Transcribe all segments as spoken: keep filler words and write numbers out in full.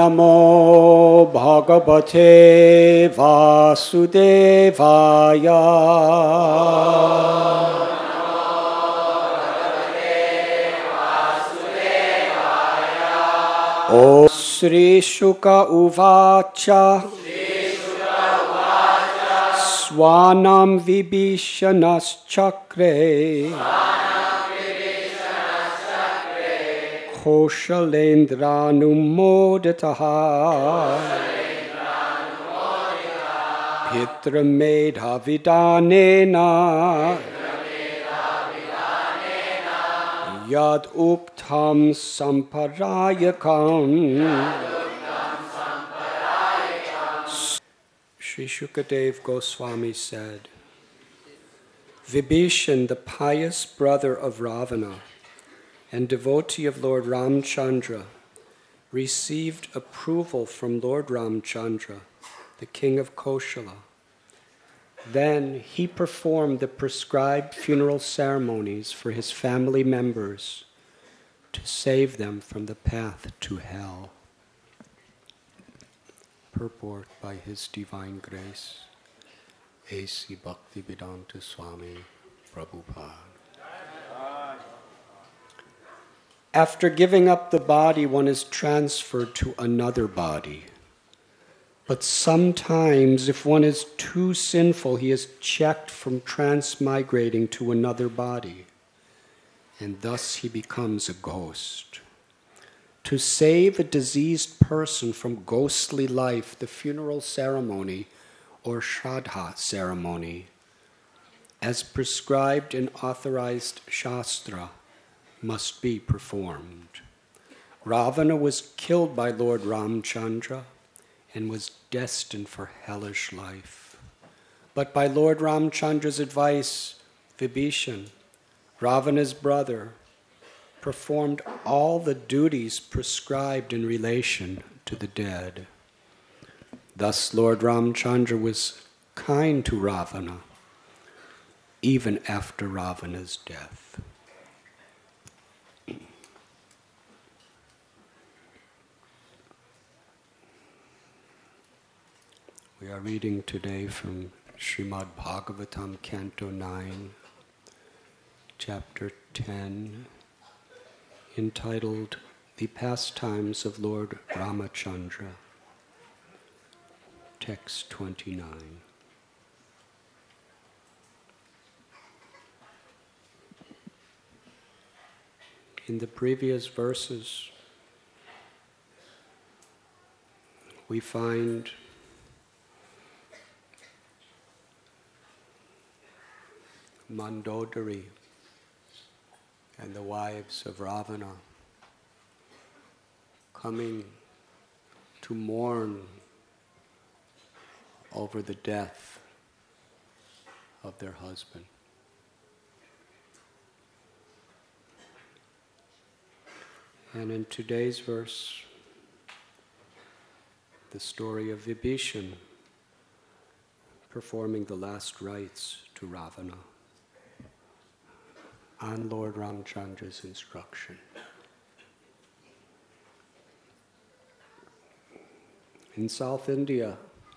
Namo Bhagavate Vasudevaya. O Sri Shuka Uvacha Swanam Vibhishanas Chakre Koshalendranumoditaha Pitramedha Vidanena Yad Uktam Samparayakam. Sri Shukadev Goswami said, Vibhishan, the pious brother of Ravana and devotee of Lord Ramchandra, received approval from Lord Ramchandra, the king of Koshala. Then he performed the prescribed funeral ceremonies for his family members to save them from the path to hell. Purport by His Divine Grace, A C Bhaktivedanta Swami Prabhupada. After giving up the body, one is transferred to another body. But sometimes, if one is too sinful, he is checked from transmigrating to another body, and thus he becomes a ghost. To save a diseased person from ghostly life, the funeral ceremony, or Shraddha ceremony, as prescribed in authorized Shastra, must be performed. Ravana was killed by Lord Ramchandra and was destined for hellish life. But by Lord Ramchandra's advice, Vibhishan, Ravana's brother, performed all the duties prescribed in relation to the dead. Thus Lord Ramchandra was kind to Ravana, even after Ravana's death. We are reading today from Srimad Bhagavatam, Canto nine, Chapter ten, entitled The Pastimes of Lord Ramachandra, Text twenty-nine. In the previous verses, we find Mandodari and the wives of Ravana coming to mourn over the death of their husband. And in today's verse, the story of Vibhishan performing the last rites to Ravana on Lord Ramchandra's instruction. In South India,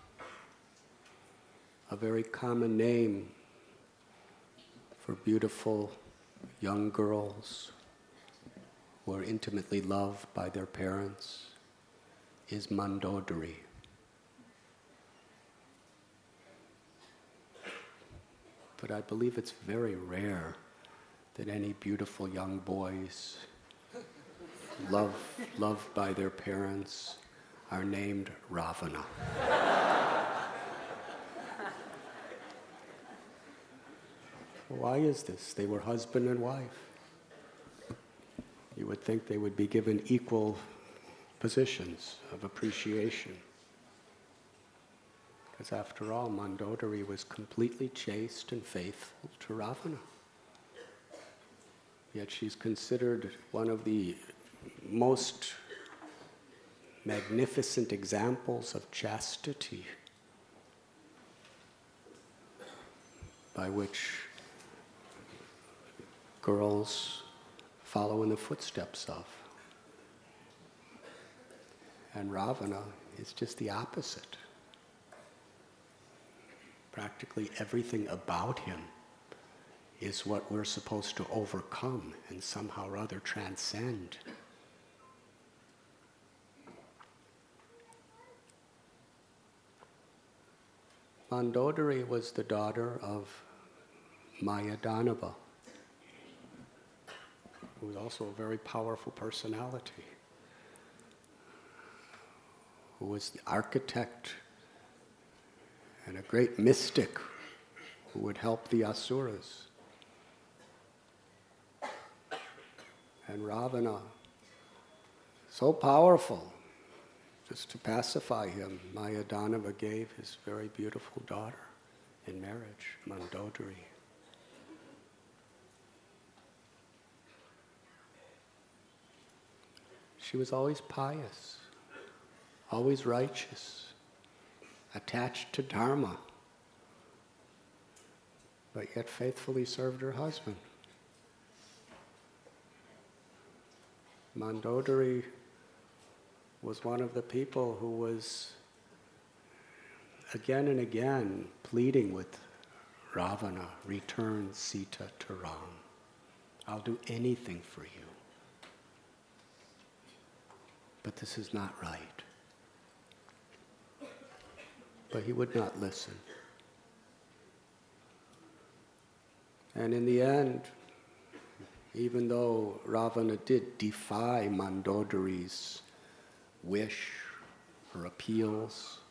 a very common name for beautiful young girls who are intimately loved by their parents is Mandodari. But I believe it's very rare that any beautiful young boys love, loved by their parents are named Ravana. Why is this? They were husband and wife. You would think they would be given equal positions of appreciation. Because after all, Mandodari was completely chaste and faithful to Ravana. Yet she's considered one of the most magnificent examples of chastity by which girls follow in the footsteps of. And Ravana is just the opposite. Practically everything about him is what we're supposed to overcome and somehow or other transcend. Mandodari was the daughter of Mayadanava, who was also a very powerful personality, who was the architect and a great mystic who would help the Asuras. And Ravana, so powerful, just to pacify him, Mayadanava gave his very beautiful daughter in marriage, Mandodari. She was always pious, always righteous, attached to Dharma, but yet faithfully served her husband. Mandodari was one of the people who was again and again pleading with Ravana, return Sita to Ram. I'll do anything for you. But this is not right. But he would not listen. And in the end, even though Ravana did defy Mandodari's wish or appeals,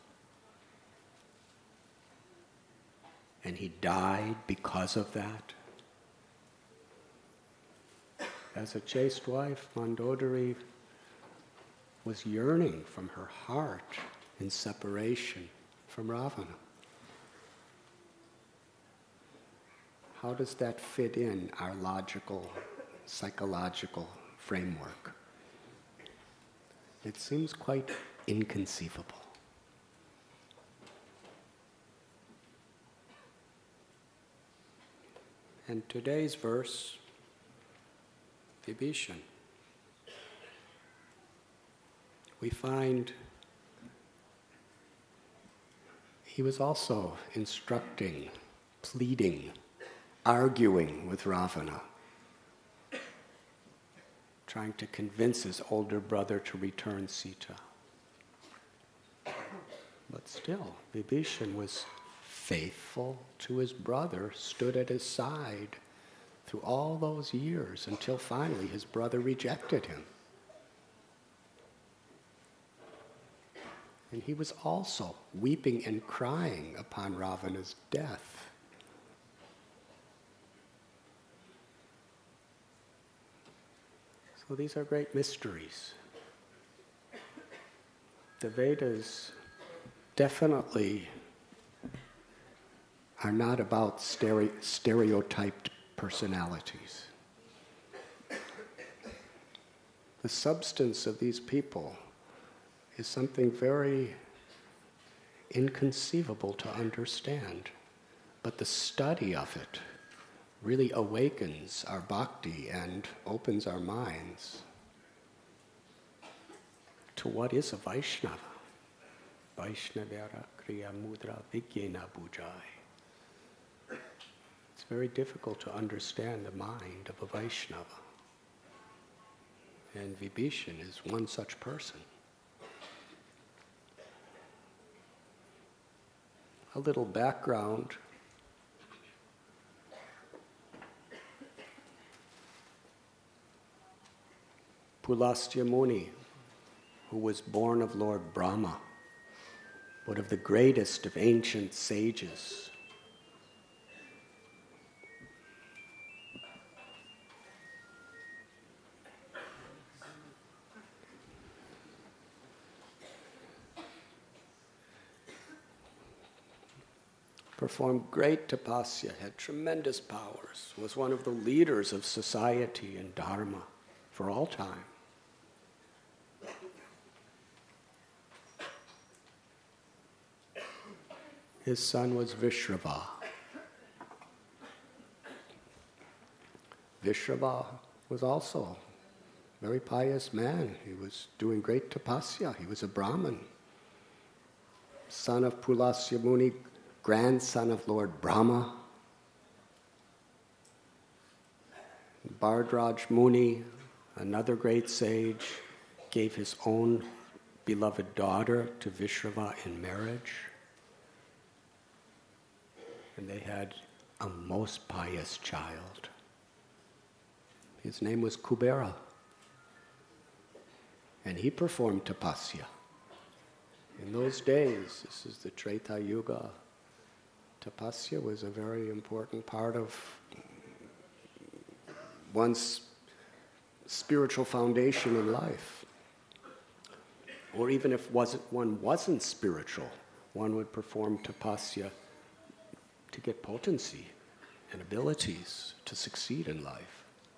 and he died because of that, as a chaste wife, Mandodari was yearning from her heart in separation from Ravana. How does that fit in our logical, psychological framework? It seems quite inconceivable. And today's verse, Vibhishan, we find he was also instructing, pleading, arguing with Ravana, trying to convince his older brother to return Sita. But still, Vibhishan was faithful to his brother, stood at his side through all those years until finally his brother rejected him. And he was also weeping and crying upon Ravana's death. So these are great mysteries. The Vedas definitely are not about stere- stereotyped personalities. The substance of these people is something very inconceivable to understand, but the study of it really awakens our bhakti and opens our minds to what is a Vaishnava. Vaishnavara kriya mudra vigyena bhujai. It's very difficult to understand the mind of a Vaishnava. And Vibhishan is one such person. A little background. Pulastya Muni, who was born of Lord Brahma, one of the greatest of ancient sages, performed great tapasya, had tremendous powers, was one of the leaders of society and dharma for all time. His son was Vishrava. Vishrava was also very pious man. He was doing great tapasya. He was a Brahmin. Son of Pulasya Muni, grandson of Lord Brahma. Bhardraj Muni, another great sage, gave his own beloved daughter to Vishrava in marriage. And they had a most pious child. His name was Kubera. And he performed tapasya. In those days, this is the Treta Yuga, tapasya was a very important part of one's spiritual foundation in life. Or even if wasn't, one wasn't spiritual, one would perform tapasya to get potency and abilities to succeed in life.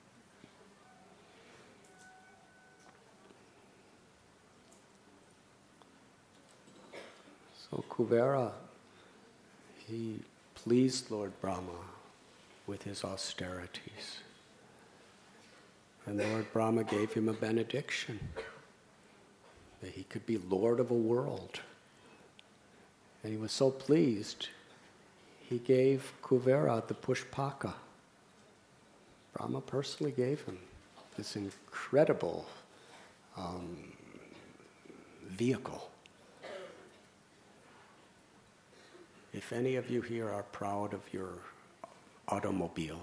So Kuvera, he pleased Lord Brahma with his austerities. And Lord Brahma gave him a benediction that he could be lord of a world. And he was so pleased, he gave Kuvera the Pushpaka. Brahma personally gave him this incredible um, vehicle. If any of you here are proud of your automobile,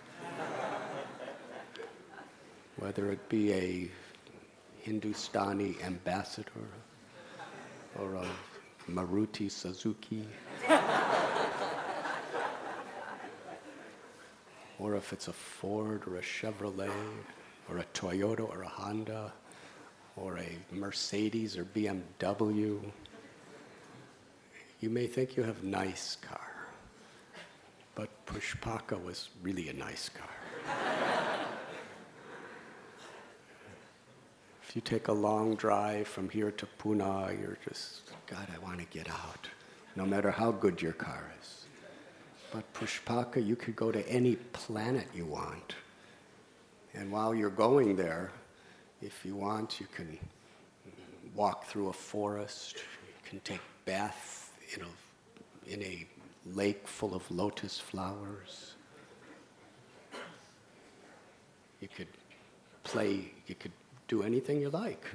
whether it be a Hindustani Ambassador or a Maruti Suzuki, or if it's a Ford or a Chevrolet or a Toyota or a Honda or a Mercedes or B M W, you may think you have a nice car, but Pushpaka was really a nice car. If you take a long drive from here to Pune, you're just, God, I want to get out, no matter how good your car is. But Pushpaka, you could go to any planet you want. And while you're going there, if you want, you can walk through a forest, you can take bath in a, in a lake full of lotus flowers. You could play, you could do anything you like.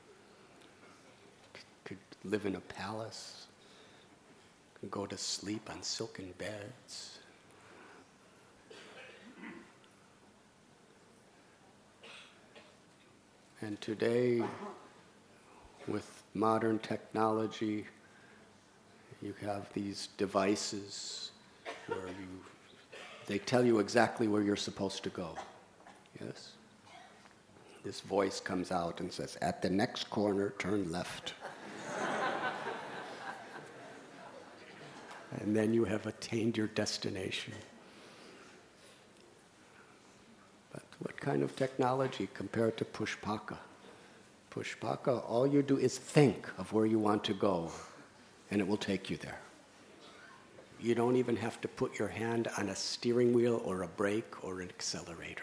You could live in a palace, you could go to sleep on silken beds. And today, with modern technology, you have these devices where you, they tell you exactly where you're supposed to go. Yes? This voice comes out and says, at the next corner, turn left. And then you have attained your destination. But what kind of technology compared to Pushpaka? Pushpaka, all you do is think of where you want to go, and it will take you there. You don't even have to put your hand on a steering wheel or a brake or an accelerator.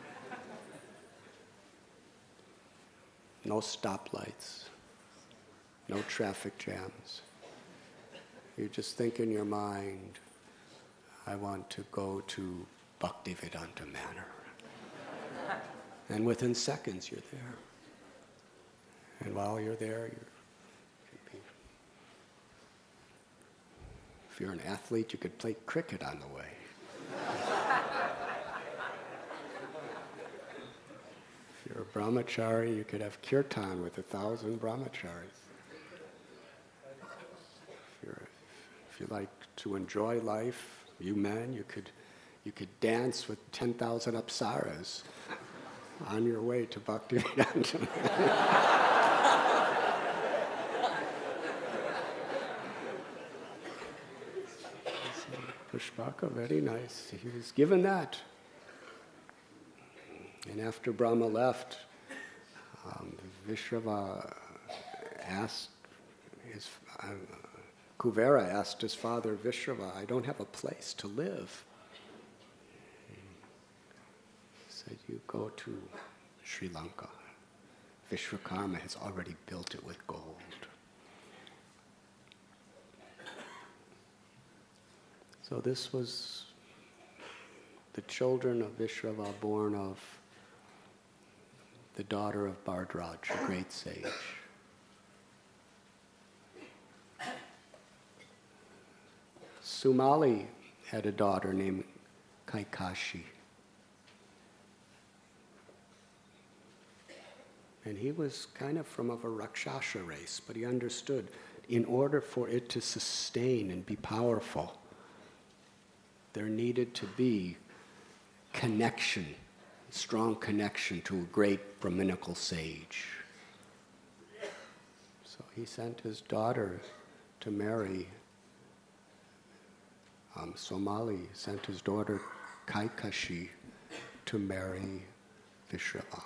No stoplights, no traffic jams. You just think in your mind, I want to go to Bhaktivedanta Manor. And within seconds you're there. And while you're there, you're If you're an athlete, you could play cricket on the way. If you're a brahmachari, you could have kirtan with a thousand brahmacharis. If, you're, if you like to enjoy life, you men, you could, you could dance with ten thousand apsaras on your way to Bhaktivedanta. Pushpaka, very nice. He was given that. And after Brahma left, um, Vishrava asked his, uh, Kuvera asked his father Vishrava, I don't have a place to live. He said, you go to Sri Lanka. Vishwakarma has already built it with gold. So this was the children of Vishrava born of the daughter of Bhardraj, a great sage. Sumali had a daughter named Kaikashi. And he was kind of from of a Rakshasa race, but he understood in order for it to sustain and be powerful, there needed to be connection, strong connection to a great Brahminical sage. So he sent his daughter to marry, um, Somali sent his daughter Kaikashi to marry Vishrava.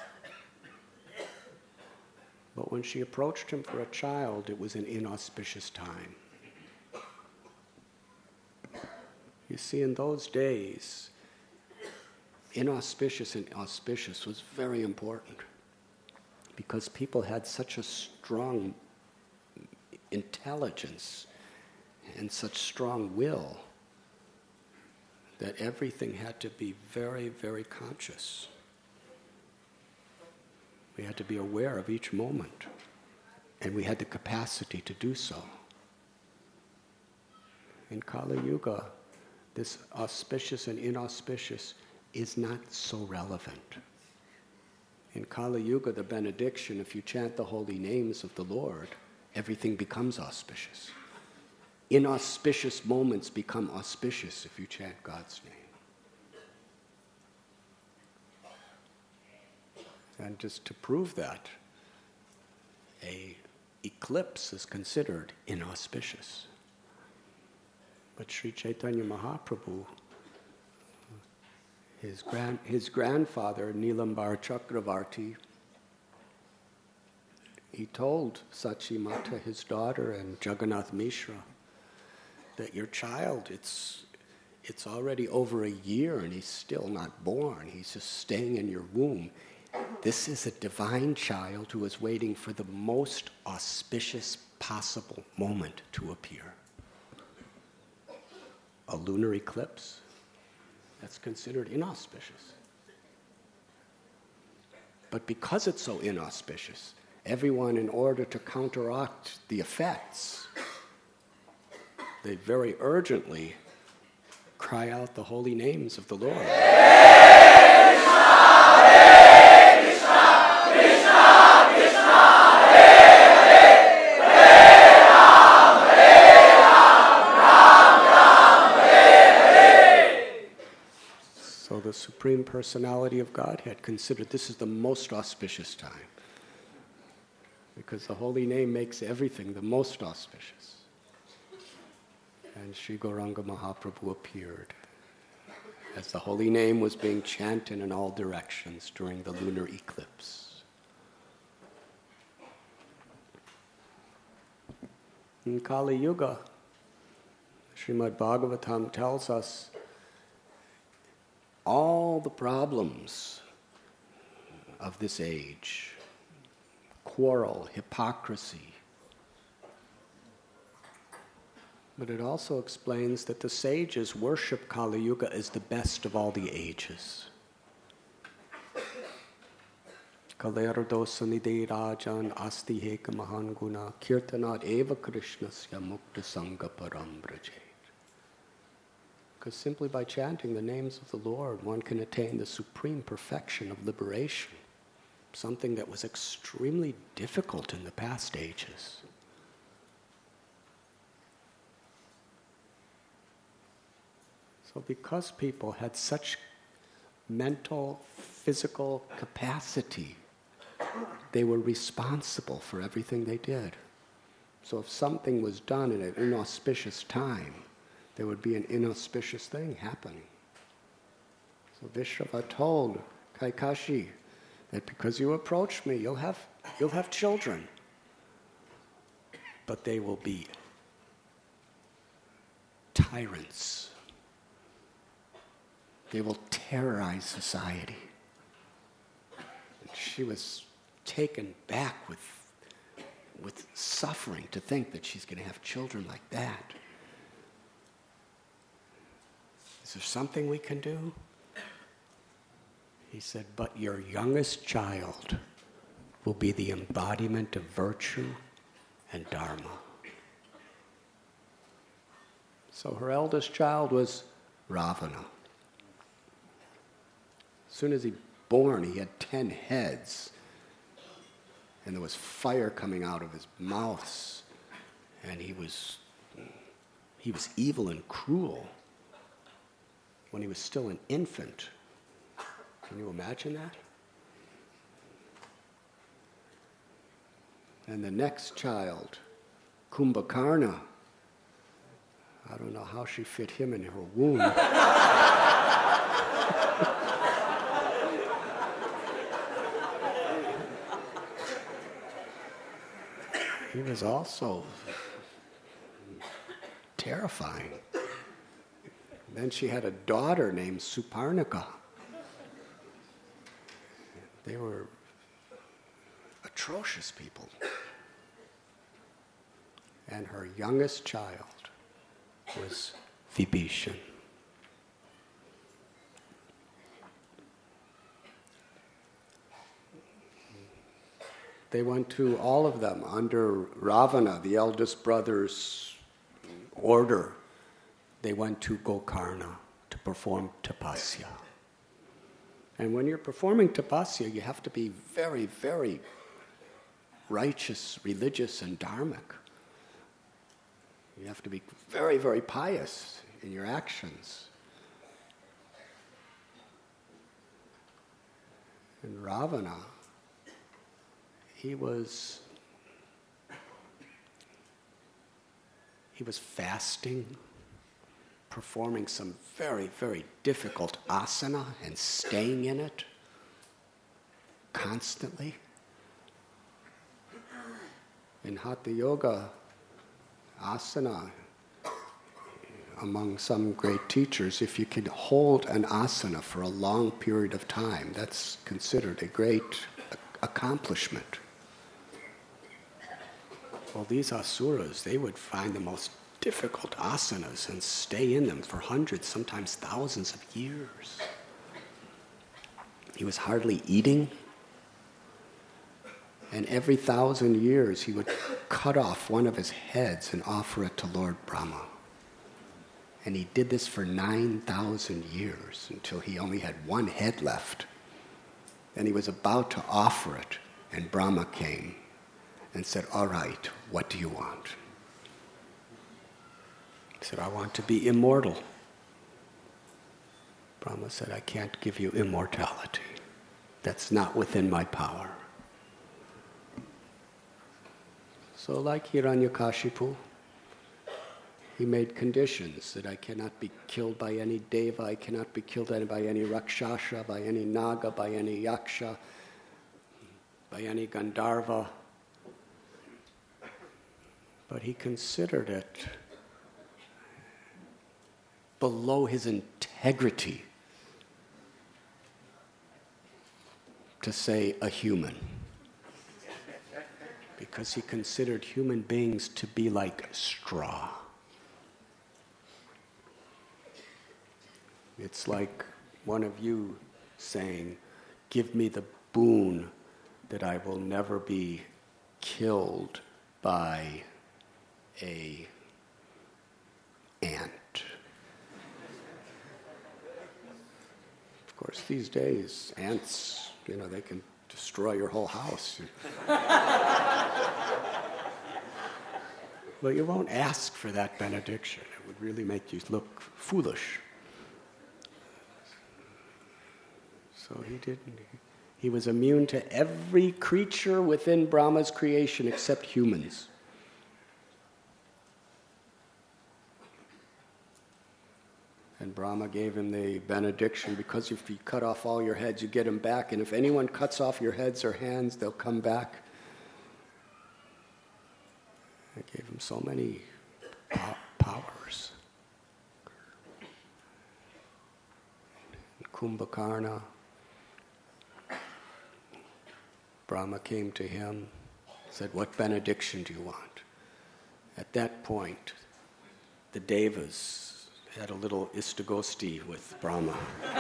But when she approached him for a child, it was an inauspicious time. You see, in those days, inauspicious and auspicious was very important because people had such a strong intelligence and such strong will that everything had to be very, very conscious. We had to be aware of each moment, and we had the capacity to do so. In Kali Yuga, this auspicious and inauspicious is not so relevant. In Kali Yuga, the benediction, if you chant the holy names of the Lord, everything becomes auspicious. Inauspicious moments become auspicious if you chant God's name. And just to prove that, a eclipse is considered inauspicious. But Sri Chaitanya Mahaprabhu, his grand his grandfather Nilambar Chakravarti, he told Sachi Mata, his daughter, and Jagannath Mishra, that your child, it's it's already over a year and he's still not born. He's just staying in your womb. This is a divine child who is waiting for the most auspicious possible moment to appear. A lunar eclipse, that's considered inauspicious. But because it's so inauspicious, everyone, in order to counteract the effects, they very urgently cry out the holy names of the Lord. So the Supreme Personality of Godhead considered this is the most auspicious time, because the holy name makes everything the most auspicious. And Sri Gauranga Mahaprabhu appeared as the holy name was being chanted in all directions during the lunar eclipse. In Kali Yuga, Srimad Bhagavatam tells us all the problems of this age, quarrel, hypocrisy. But it also explains that the sages worship Kali Yuga as the best of all the ages. Kalerdosa nidhe rajan asti heka mahan guna kirtanat eva krishnasya mukta sangha param brajet. Because simply by chanting the names of the Lord, one can attain the supreme perfection of liberation, something that was extremely difficult in the past ages. So because people had such mental, physical capacity, they were responsible for everything they did. So if something was done in an inauspicious time, there would be an inauspicious thing happening. So Vishrava told Kaikashi that because you approach me, you'll have you'll have children, but they will be tyrants. They will terrorize society. And she was taken back with, with suffering to think that she's going to have children like that. Is there something we can do? He said, but your youngest child will be the embodiment of virtue and dharma. So her eldest child was Ravana. As soon as he born, he had ten heads, and there was fire coming out of his mouth, and he was he was evil and cruel when he was still an infant. Can you imagine that? And the next child, Kumbhakarna, I don't know how she fit him in her womb. He was also terrifying. Then she had a daughter named Suparnika. They were atrocious people. And her youngest child was Vibhishan. They went to, all of them, under Ravana, the eldest brother's order. They went to Gokarna to perform tapasya. And when you're performing tapasya, you have to be very, very righteous, religious, and dharmic. You have to be very, very pious in your actions. And Ravana, he was he was fasting, performing some very, very difficult asana and staying in it constantly. In Hatha Yoga, asana, among some great teachers, if you can hold an asana for a long period of time, that's considered a great accomplishment. Well, these asuras, they would find the most difficult asanas and stay in them for hundreds, sometimes thousands of years. He was hardly eating, and every thousand years he would cut off one of his heads and offer it to Lord Brahma. And he did this for nine thousand years until he only had one head left. And he was about to offer it, and Brahma came and said, all right, what do you want? He said, I want to be immortal. Brahma said, I can't give you immortality. That's not within my power. So like Hiranyakashipu, he made conditions that I cannot be killed by any deva, I cannot be killed by any rakshasa, by any naga, by any yaksha, by any gandharva. But he considered it below his integrity to say a human, because he considered human beings to be like straw. It's like one of you saying, give me the boon that I will never be killed by a ant. Of course, these days, ants, you know, they can destroy your whole house. But you won't ask for that benediction. It would really make you look foolish. So he didn't. He was immune to every creature within Brahma's creation except humans. And Brahma gave him the benediction, because if you cut off all your heads, you get them back. And if anyone cuts off your heads or hands, they'll come back. I gave him so many po- powers. Kumbhakarna, Brahma came to him, said, "What benediction do you want?" At that point, the Devas had a little istagosti with Brahma.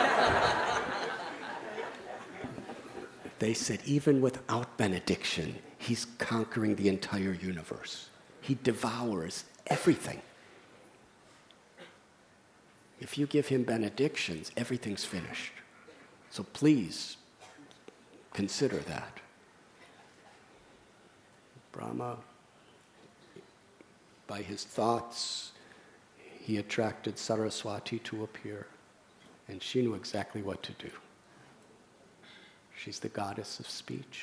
They said, even without benediction, he's conquering the entire universe. He devours everything. If you give him benedictions, everything's finished. So please, consider that. Brahma, by his thoughts, he attracted Saraswati to appear, and she knew exactly what to do. She's the goddess of speech.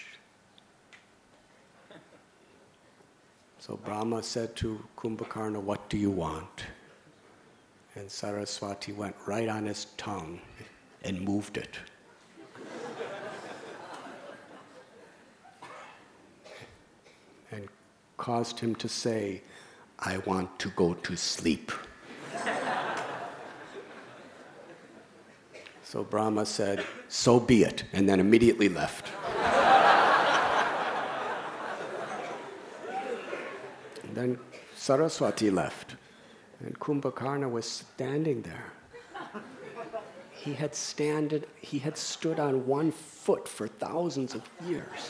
So Brahma said to Kumbhakarna, "What do you want?" And Saraswati went right on his tongue and moved it. And caused him to say, "I want to go to sleep." So Brahma said, "So be it," and then immediately left. And then Saraswati left, and Kumbhakarna was standing there. He had standed, he had stood on one foot for thousands of years.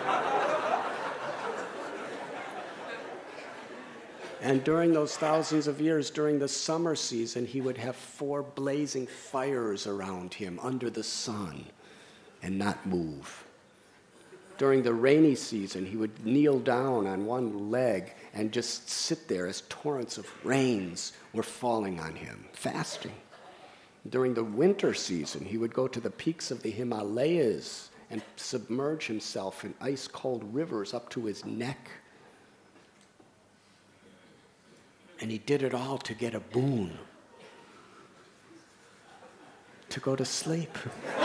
And during those thousands of years, during the summer season, he would have four blazing fires around him under the sun and not move. During the rainy season, he would kneel down on one leg and just sit there as torrents of rains were falling on him, fasting. During the winter season, he would go to the peaks of the Himalayas and submerge himself in ice-cold rivers up to his neck. And he did it all to get a boon, to go to sleep.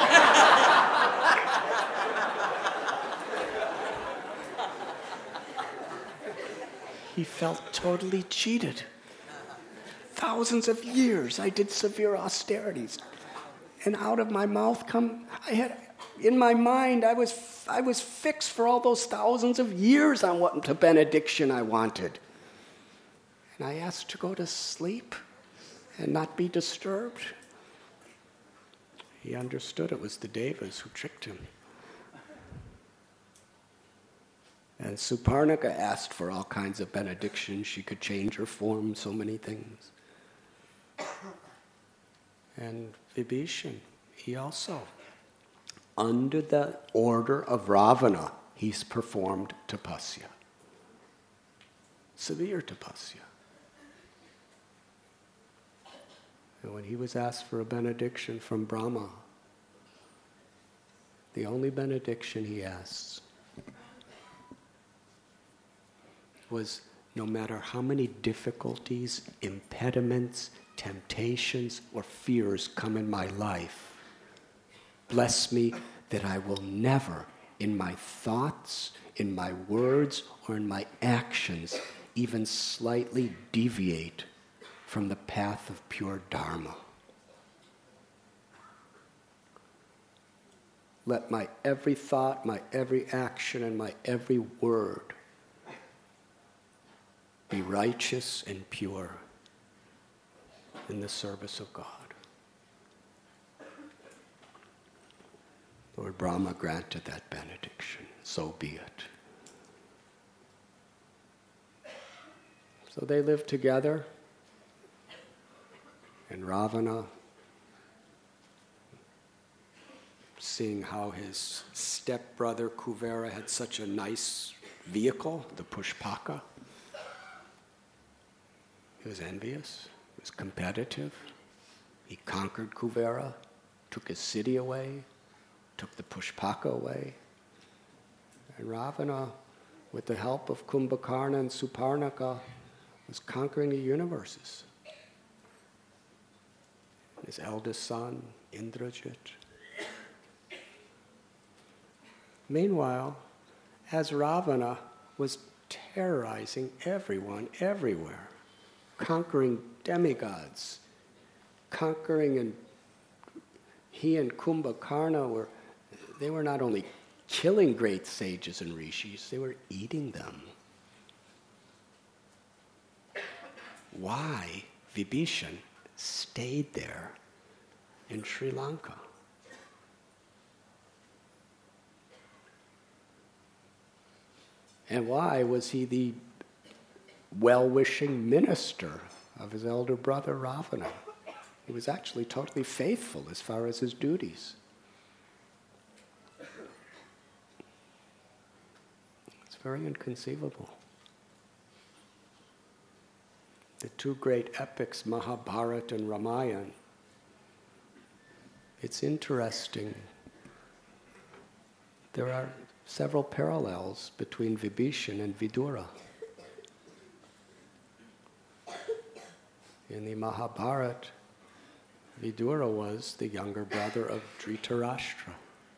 He felt totally cheated. Thousands of years I did severe austerities, and out of my mouth come, I had, in my mind, I was, I was fixed for all those thousands of years on what the benediction I wanted. And I asked to go to sleep and not be disturbed. He understood it was the Devas who tricked him. And Suparnika asked for all kinds of benedictions. She could change her form, so many things. And Vibhishan, he also, under the order of Ravana, he's performed tapasya. Severe tapasya. And when he was asked for a benediction from Brahma, the only benediction he asked was, no matter how many difficulties, impediments, temptations, or fears come in my life, bless me that I will never, in my thoughts, in my words, or in my actions, even slightly deviate from the path of pure Dharma. Let my every thought, my every action, and my every word be righteous and pure in the service of God. Lord Brahma granted that benediction. So be it. So they lived together. And Ravana, seeing how his stepbrother Kuvera had such a nice vehicle, the Pushpaka, he was envious, he was competitive. He conquered Kuvera, took his city away, took the Pushpaka away. And Ravana, with the help of Kumbhakarna and Suparnika, was conquering the universes. His eldest son, Indrajit. Meanwhile, as Ravana was terrorizing everyone, everywhere, conquering demigods, conquering, and he and Kumbhakarna were, they were not only killing great sages and rishis, they were eating them. Why Vibhishan stayed there in Sri Lanka? And why was he the well-wishing minister of his elder brother Ravana? He was actually totally faithful as far as his duties. It's very inconceivable. The two great epics, Mahabharata and Ramayana, it's interesting. There are several parallels between Vibhishan and Vidura. In the Mahabharata, Vidura was the younger brother of Dhritarashtra,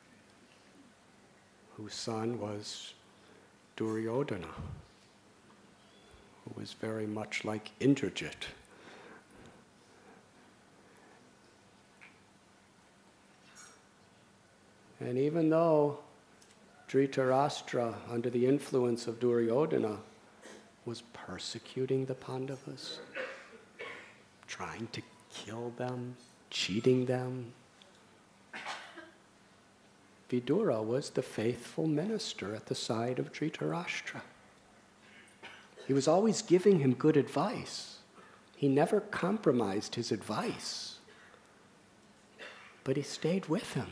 whose son was Duryodhana, who was very much like Indrajit. And even though Dhritarashtra, under the influence of Duryodhana, was persecuting the Pandavas, trying to kill them, cheating them, Vidura was the faithful minister at the side of Dhritarashtra. He was always giving him good advice. He never compromised his advice, but he stayed with him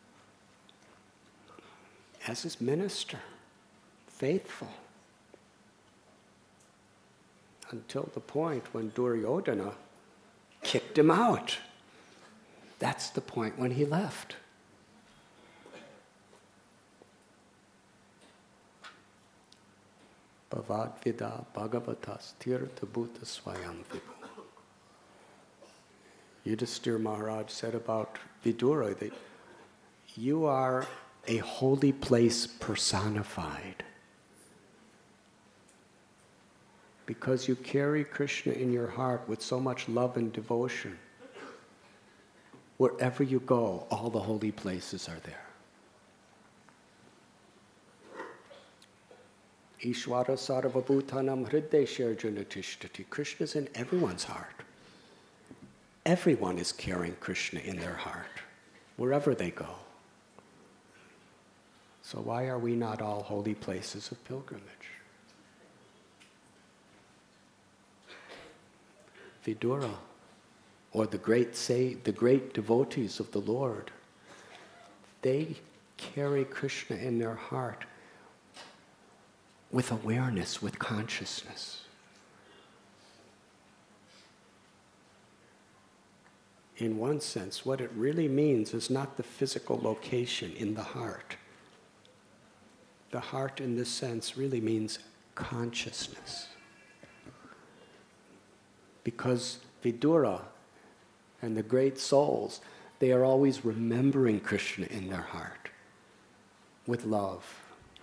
as his minister, faithful, until the point when Duryodhana kicked him out. That's the point when he left. Bhavad-vida bhagavatas tirtha bhuta swayam vibhu. Yudhisthira Maharaj said about Vidura that you are a holy place personified. Because you carry Krishna in your heart with so much love and devotion, wherever you go, all the holy places are there. Ishvara sarvabhutanam hridesharjuna tishtati. Krishna's in everyone's heart. Everyone is carrying Krishna in their heart, wherever they go. So why are we not all holy places of pilgrimage? Vidura, or the great say, the great devotees of the Lord, they carry Krishna in their heart with awareness, with consciousness. In one sense, what it really means is not the physical location in the heart. The heart in this sense really means consciousness. Because Vidura and the great souls, they are always remembering Krishna in their heart with love.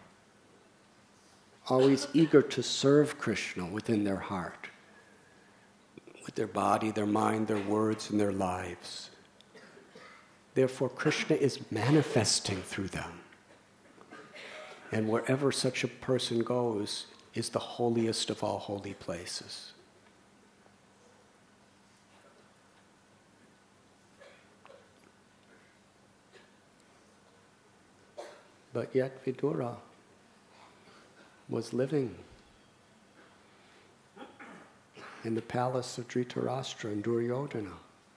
Always eager to serve Krishna within their heart, with their body, their mind, their words, and their lives. Therefore, Krishna is manifesting through them. And wherever such a person goes is the holiest of all holy places. But yet Vidura was living in the palace of Dhritarashtra and Duryodhana,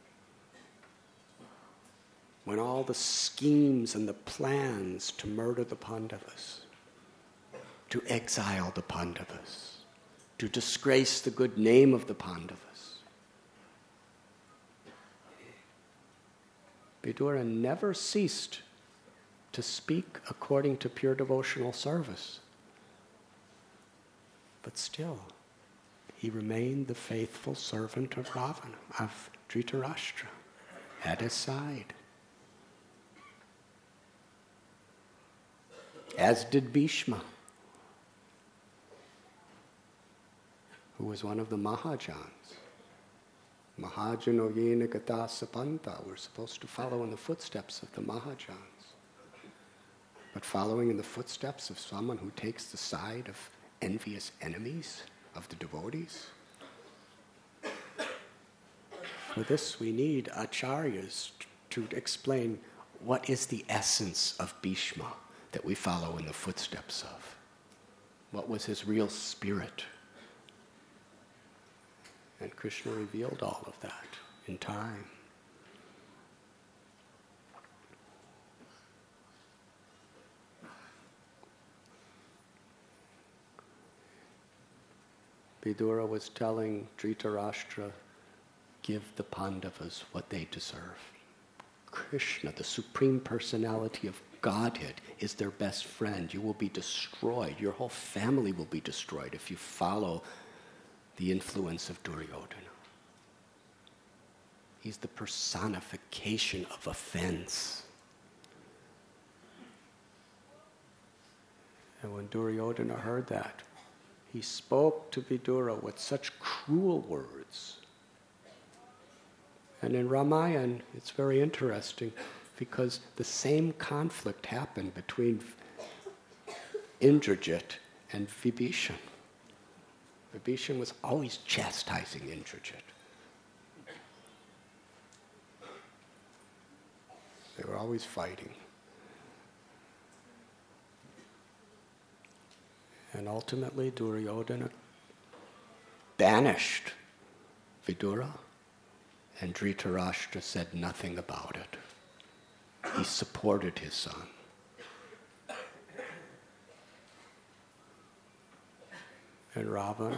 when all the schemes and the plans to murder the Pandavas, to exile the Pandavas, to disgrace the good name of the Pandavas, Vidura never ceased to speak according to pure devotional service. But still, he remained the faithful servant of Ravana, of Dhritarashtra, at his side. As did Bhishma, who was one of the Mahajans. Mahajano yena gata sapanta. We're supposed to follow in the footsteps of the Mahajans. but following in the footsteps of someone who takes the side of envious enemies of the devotees? For this we need acharyas to explain what is the essence of Bhishma that we follow in the footsteps of. What was his real spirit? And Krishna revealed all of that in time. Vidura was telling Dhritarashtra, give the Pandavas what they deserve. Krishna, the Supreme Personality of Godhead, is their best friend. You will be destroyed. Your whole family will be destroyed if you follow the influence of Duryodhana. He's the personification of offense. And when Duryodhana heard that, he spoke to Vidura with such cruel words. And in Ramayana, it's very interesting because the same conflict happened between Indrajit and Vibhishan. Vibhishan was always chastising Indrajit. They were always fighting. And ultimately, Duryodhana banished Vidura, and Dhritarashtra said nothing about it. He supported his son. And Ravana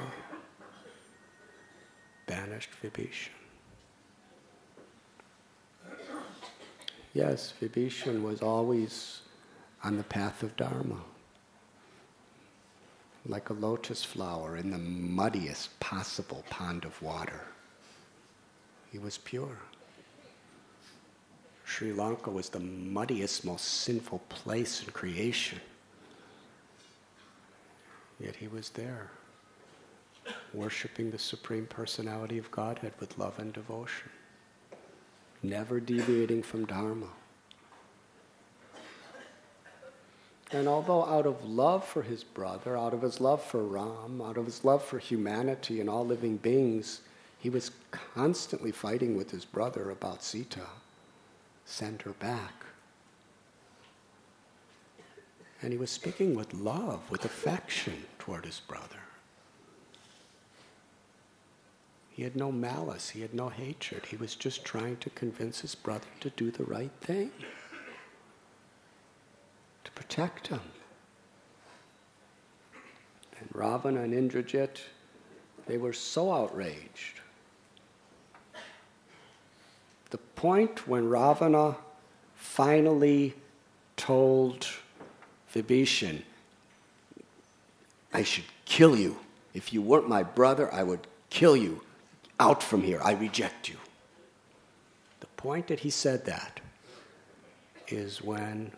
banished Vibhishan. Yes, Vibhishan was always on the path of Dharma, like a lotus flower in the muddiest possible pond of water. He was pure. Sri Lanka was the muddiest, most sinful place in creation. Yet he was there, worshiping the Supreme Personality of Godhead with love and devotion, never deviating from Dharma. And although out of love for his brother, out of his love for Ram, out of his love for humanity and all living beings, he was constantly fighting with his brother about Sita. Send her back. And he was speaking with love, with affection toward his brother. He had no malice, he had no hatred. He was just trying to convince his brother to do the right thing, to protect him. And Ravana and Indrajit, they were so outraged. The point when Ravana finally told Vibhishan, I should kill you. If you weren't my brother, I would kill you. Out from here, I reject you. The point that he said that is when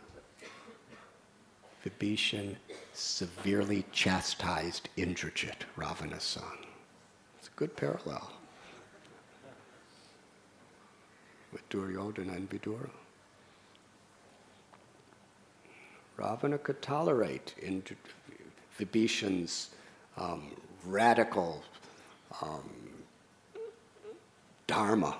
Vibhishan severely chastised Indrajit, Ravana's son. It's a good parallel with Duryodhana and Vidura. Ravana could tolerate Indra- Vibhishan's um, radical um, dharma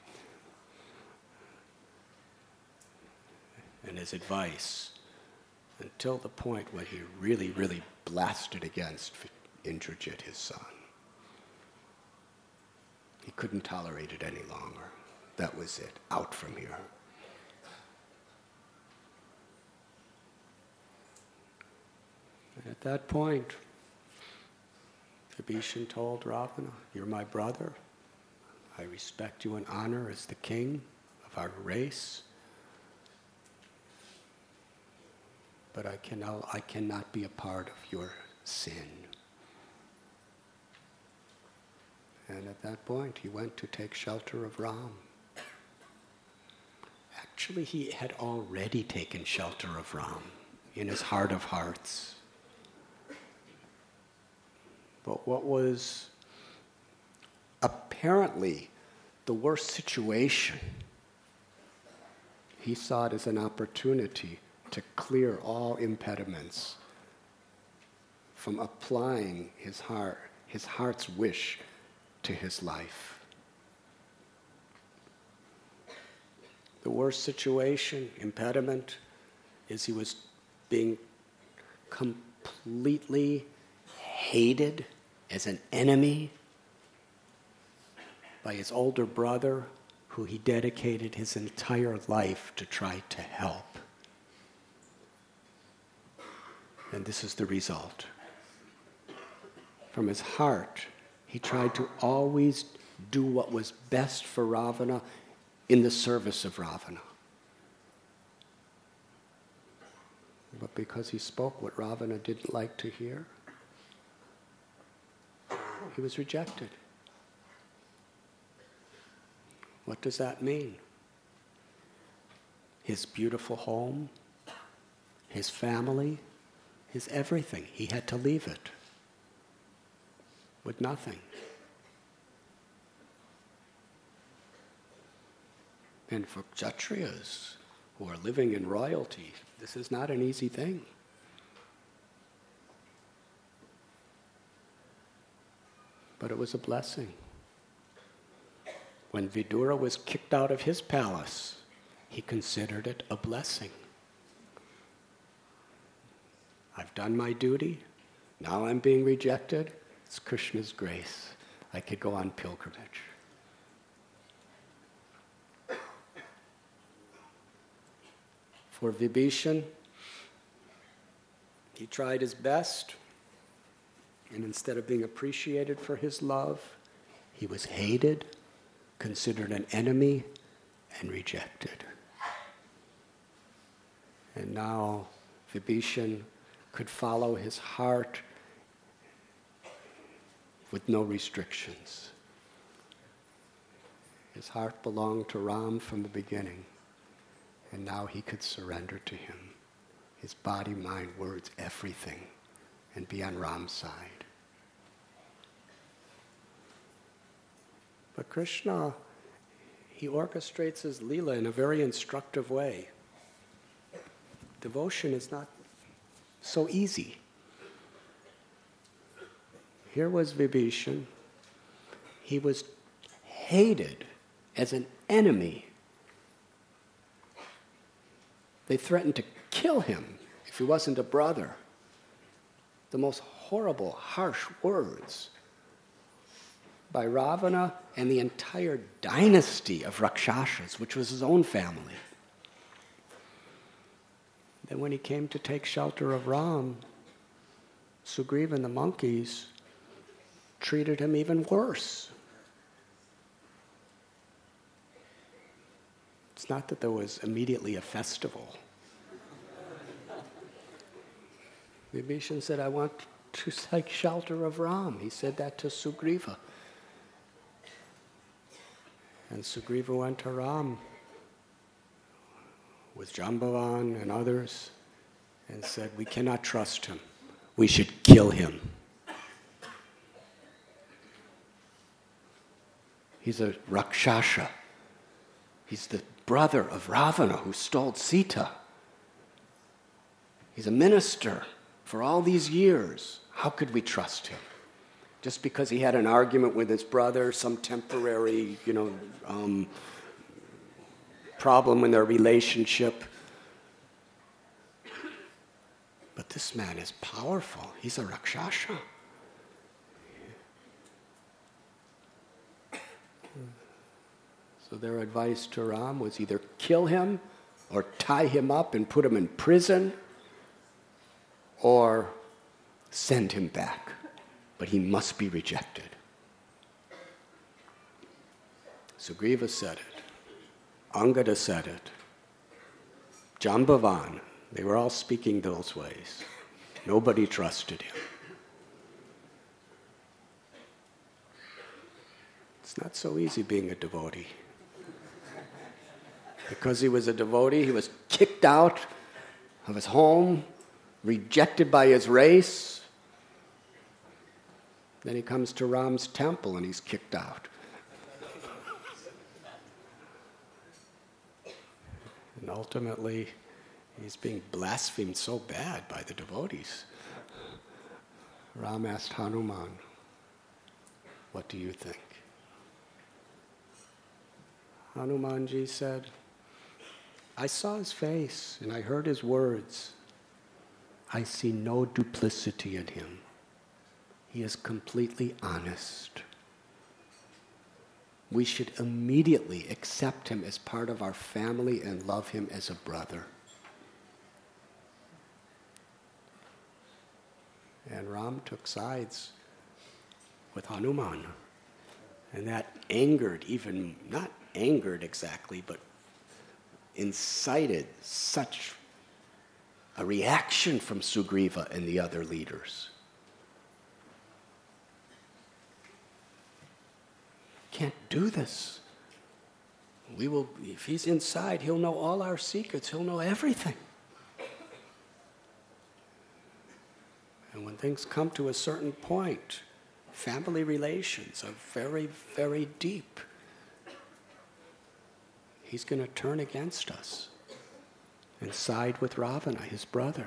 and his advice until the point when he really, really blasted against Indrajit, his son. He couldn't tolerate it any longer. That was it. Out from here. And at that point, Vibhishan told Ravana, you're my brother. I respect you and honor as the king of our race. But I cannot, I cannot be a part of your sin. And at that point, he went to take shelter of Ram. Actually, he had already taken shelter of Ram in his heart of hearts. But what was apparently the worst situation, he saw it as an opportunity to clear all impediments from applying his heart, his heart's wish to his life. The worst situation, impediment, is he was being completely hated as an enemy by his older brother, who he dedicated his entire life to try to help. And this is the result. From his heart, he tried to always do what was best for Ravana in the service of Ravana. But because he spoke what Ravana didn't like to hear, he was rejected. What does that mean? His beautiful home, his family, his everything. He had to leave it with nothing. And for Kshatriyas who are living in royalty, this is not an easy thing. But it was a blessing. When Vidura was kicked out of his palace, he considered it a blessing. I've done my duty. Now I'm being rejected. It's Krishna's grace. I could go on pilgrimage. For Vibhishan, he tried his best, and instead of being appreciated for his love, he was hated, considered an enemy, and rejected. And now Vibhishan could follow his heart with no restrictions. His heart belonged to Ram from the beginning, and now he could surrender to him. His body, mind, words, everything, and be on Ram's side. But Krishna, he orchestrates his Leela in a very instructive way. Devotion is not so easy. Here was Vibhishan. He was hated as an enemy. They threatened to kill him if he wasn't a brother. The most horrible, harsh words by Ravana and the entire dynasty of Rakshasas, which was his own family. Then when he came to take shelter of Ram, Sugriva and the monkeys treated him even worse. It's not that there was immediately a festival. Vibhishan said, I want to take shelter of Ram. He said that to Sugriva. And Sugriva went to Ram with Jambavan and others and said, we cannot trust him. We should kill him. He's a Rakshasa. He's the brother of Ravana who stole Sita. He's a minister for all these years. How could we trust him? Just because he had an argument with his brother, some temporary, you know, um, problem in their relationship. But this man is powerful. He's a Rakshasa. So their advice to Ram was either kill him or tie him up and put him in prison or send him back. But he must be rejected. Sugriva said it. Angada said it. Jambavan, they were all speaking those ways. Nobody trusted him. It's not so easy being a devotee. Because he was a devotee, he was kicked out of his home, rejected by his race. Then he comes to Ram's temple and he's kicked out. And ultimately, He's being blasphemed so bad by the devotees. Ram asked Hanuman, "What do you think?" Hanumanji said, "I saw his face and I heard his words. I see no duplicity in him. He is completely honest. We should immediately accept him as part of our family and love him as a brother." And Ram took sides with Hanuman. And that angered, even, not angered exactly, but incited such a reaction from Sugriva and the other leaders. Can't do this. We will, if he's inside, he'll know all our secrets, he'll know everything. And when things come to a certain point, family relations are very, very deep. He's going to turn against us and side with Ravana, his brother.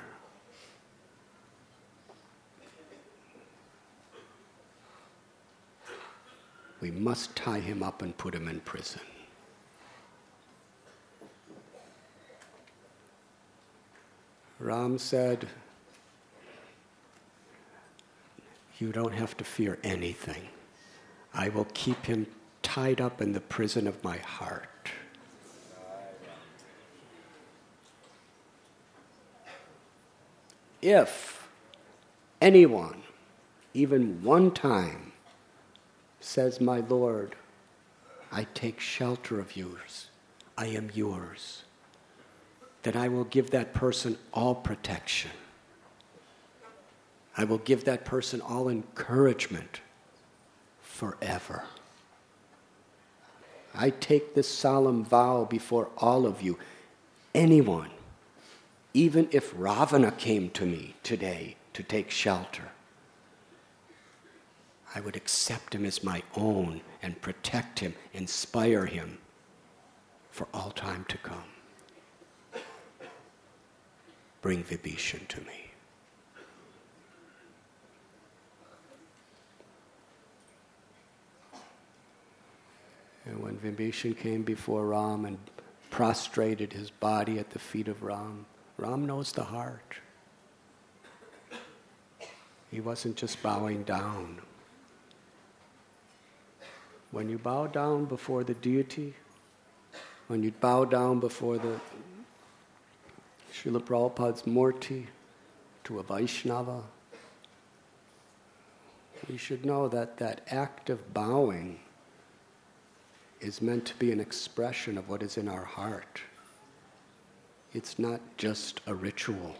We must tie him up and put him in prison. Ram said, "You don't have to fear anything. I will keep him tied up in the prison of my heart." If anyone, even one time, says, "My Lord, I take shelter of yours, I am yours," then I will give that person all protection. I will give that person all encouragement forever. I take this solemn vow before all of you. Anyone, even if Ravana came to me today to take shelter, I would accept him as my own and protect him, inspire him for all time to come. Bring Vibhishan to me. And when Vibhishan came before Ram and prostrated his body at the feet of Ram, Ram knows the heart. He wasn't just bowing down. When you bow down before the deity, when you bow down before the Srila Prabhupada's Murti, to a Vaishnava, we should know that that act of bowing is meant to be an expression of what is in our heart. It's not just a ritual.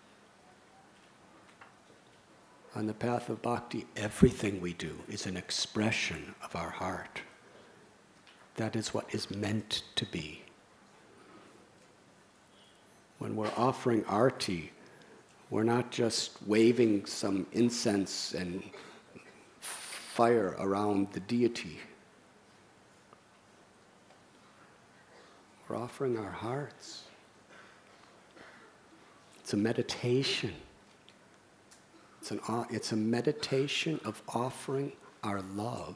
On the path of bhakti, everything we do is an expression of our heart. That is what is meant to be. When we're offering arti, we're not just waving some incense and fire around the deity. We're offering our hearts. It's a meditation. It's, an, it's a meditation of offering our love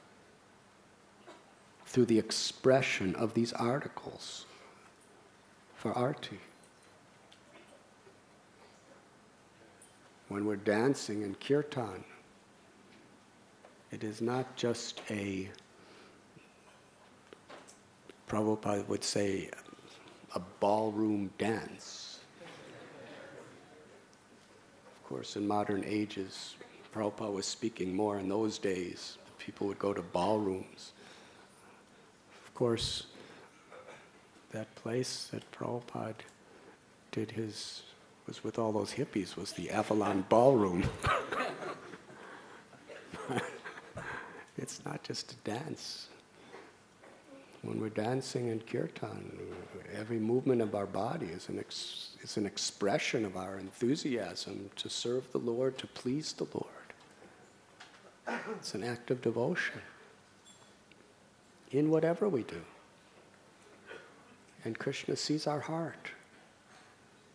through the expression of these articles for arti. When we're dancing in kirtan, it is not just a, Prabhupada would say, a ballroom dance. Of course, in modern ages, Prabhupada was speaking more in those days. People would go to ballrooms. Of course, that place that Prabhupada did his, was with all those hippies, was the Avalon Ballroom. It's not just a dance. When we're dancing in kirtan, every movement of our body is an, ex, is an expression of our enthusiasm to serve the Lord, to please the Lord. It's an act of devotion in whatever we do. And Krishna sees our heart.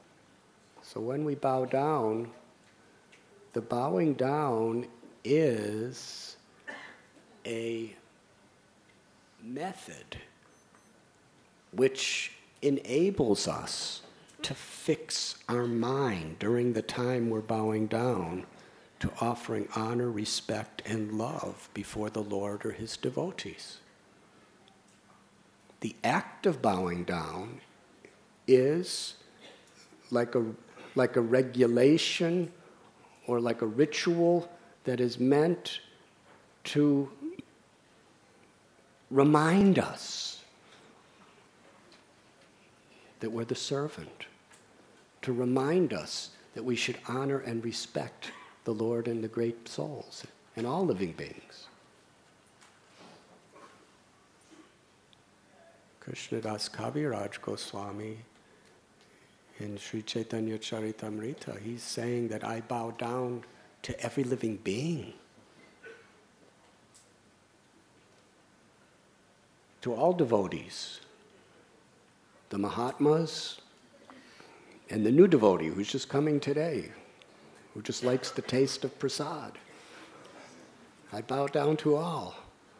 So when we bow down, the bowing down is a method which enables us to fix our mind during the time we're bowing down to offering honor, respect, and love before the Lord or his devotees. The act of bowing down is like a, like a regulation or like a ritual that is meant to remind us that we're the servant, to remind us that we should honor and respect the Lord and the great souls and all living beings. Krishnadas Kaviraj Goswami in Sri Chaitanya Charitamrita, he's saying that I bow down to every living being, to all devotees, the Mahatmas, and the new devotee who's just coming today, who just likes the taste of prasad. I bow down to all.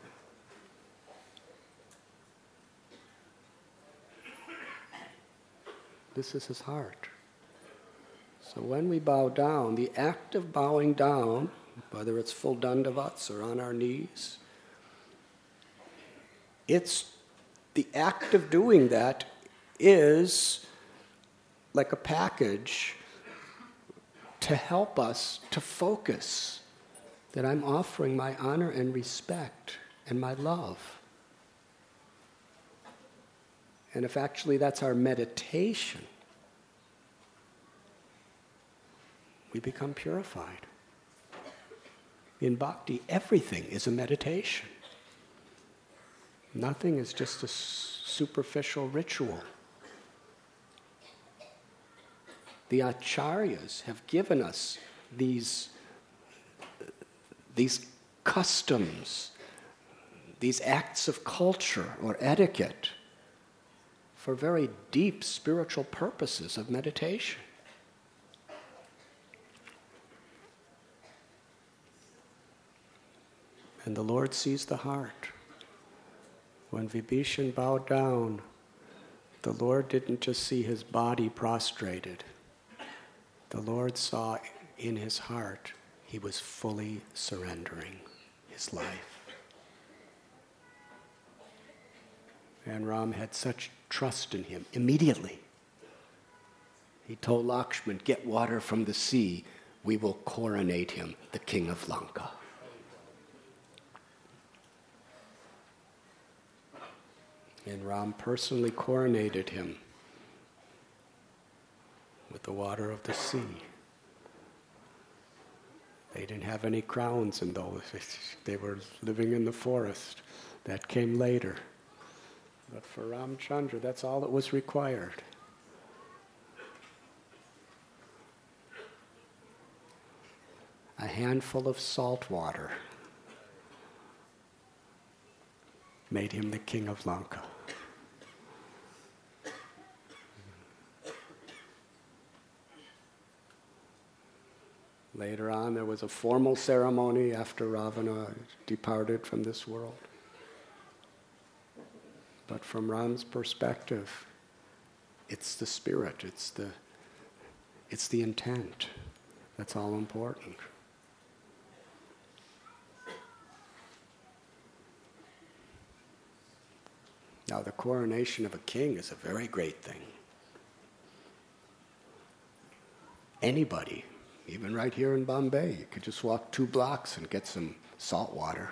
This is his heart. So when we bow down, the act of bowing down, whether it's full dandavats or on our knees, it's the act of doing that is like a package to help us to focus that I'm offering my honor and respect and my love. And if actually that's our meditation, we become purified. In bhakti, everything is a meditation. Nothing is just a superficial ritual. The acharyas have given us these, these customs, these acts of culture or etiquette for very deep spiritual purposes of meditation. And the Lord sees the heart. When Vibhishan bowed down, the Lord didn't just see his body prostrated. The Lord saw in his heart he was fully surrendering his life. And Ram had such trust in him immediately. He told Lakshman, get water from the sea, we will coronate him the king of Lanka. And Ram personally coronated him with the water of the sea. They didn't have any crowns in those. They were living in the forest. That came later. But for Ramchandra, that's all that was required. A handful of salt water made him the king of Lanka. Later on, there was a formal ceremony after Ravana departed from this world. But from Ram's perspective, it's the spirit, it's the, it's the intent that's all important. Now, the coronation of a king is a very great thing. Anybody, even right here in Bombay, you could just walk two blocks and get some salt water.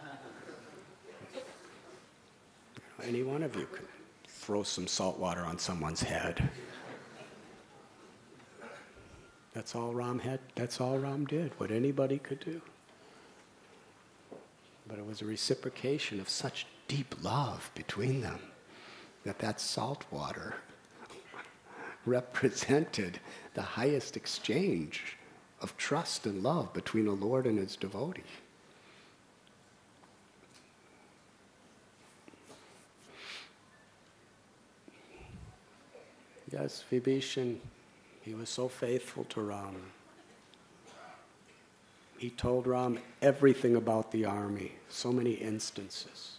Any one of you could throw some salt water on someone's head. That's all Ram had. That's all Ram did. What anybody could do. But it was a reciprocation of such deep love between them that that salt water represented the highest exchange of trust and love between a Lord and his devotee. Yes, Vibhishan He was so faithful to Ram. He told Ram everything about the army, so many instances.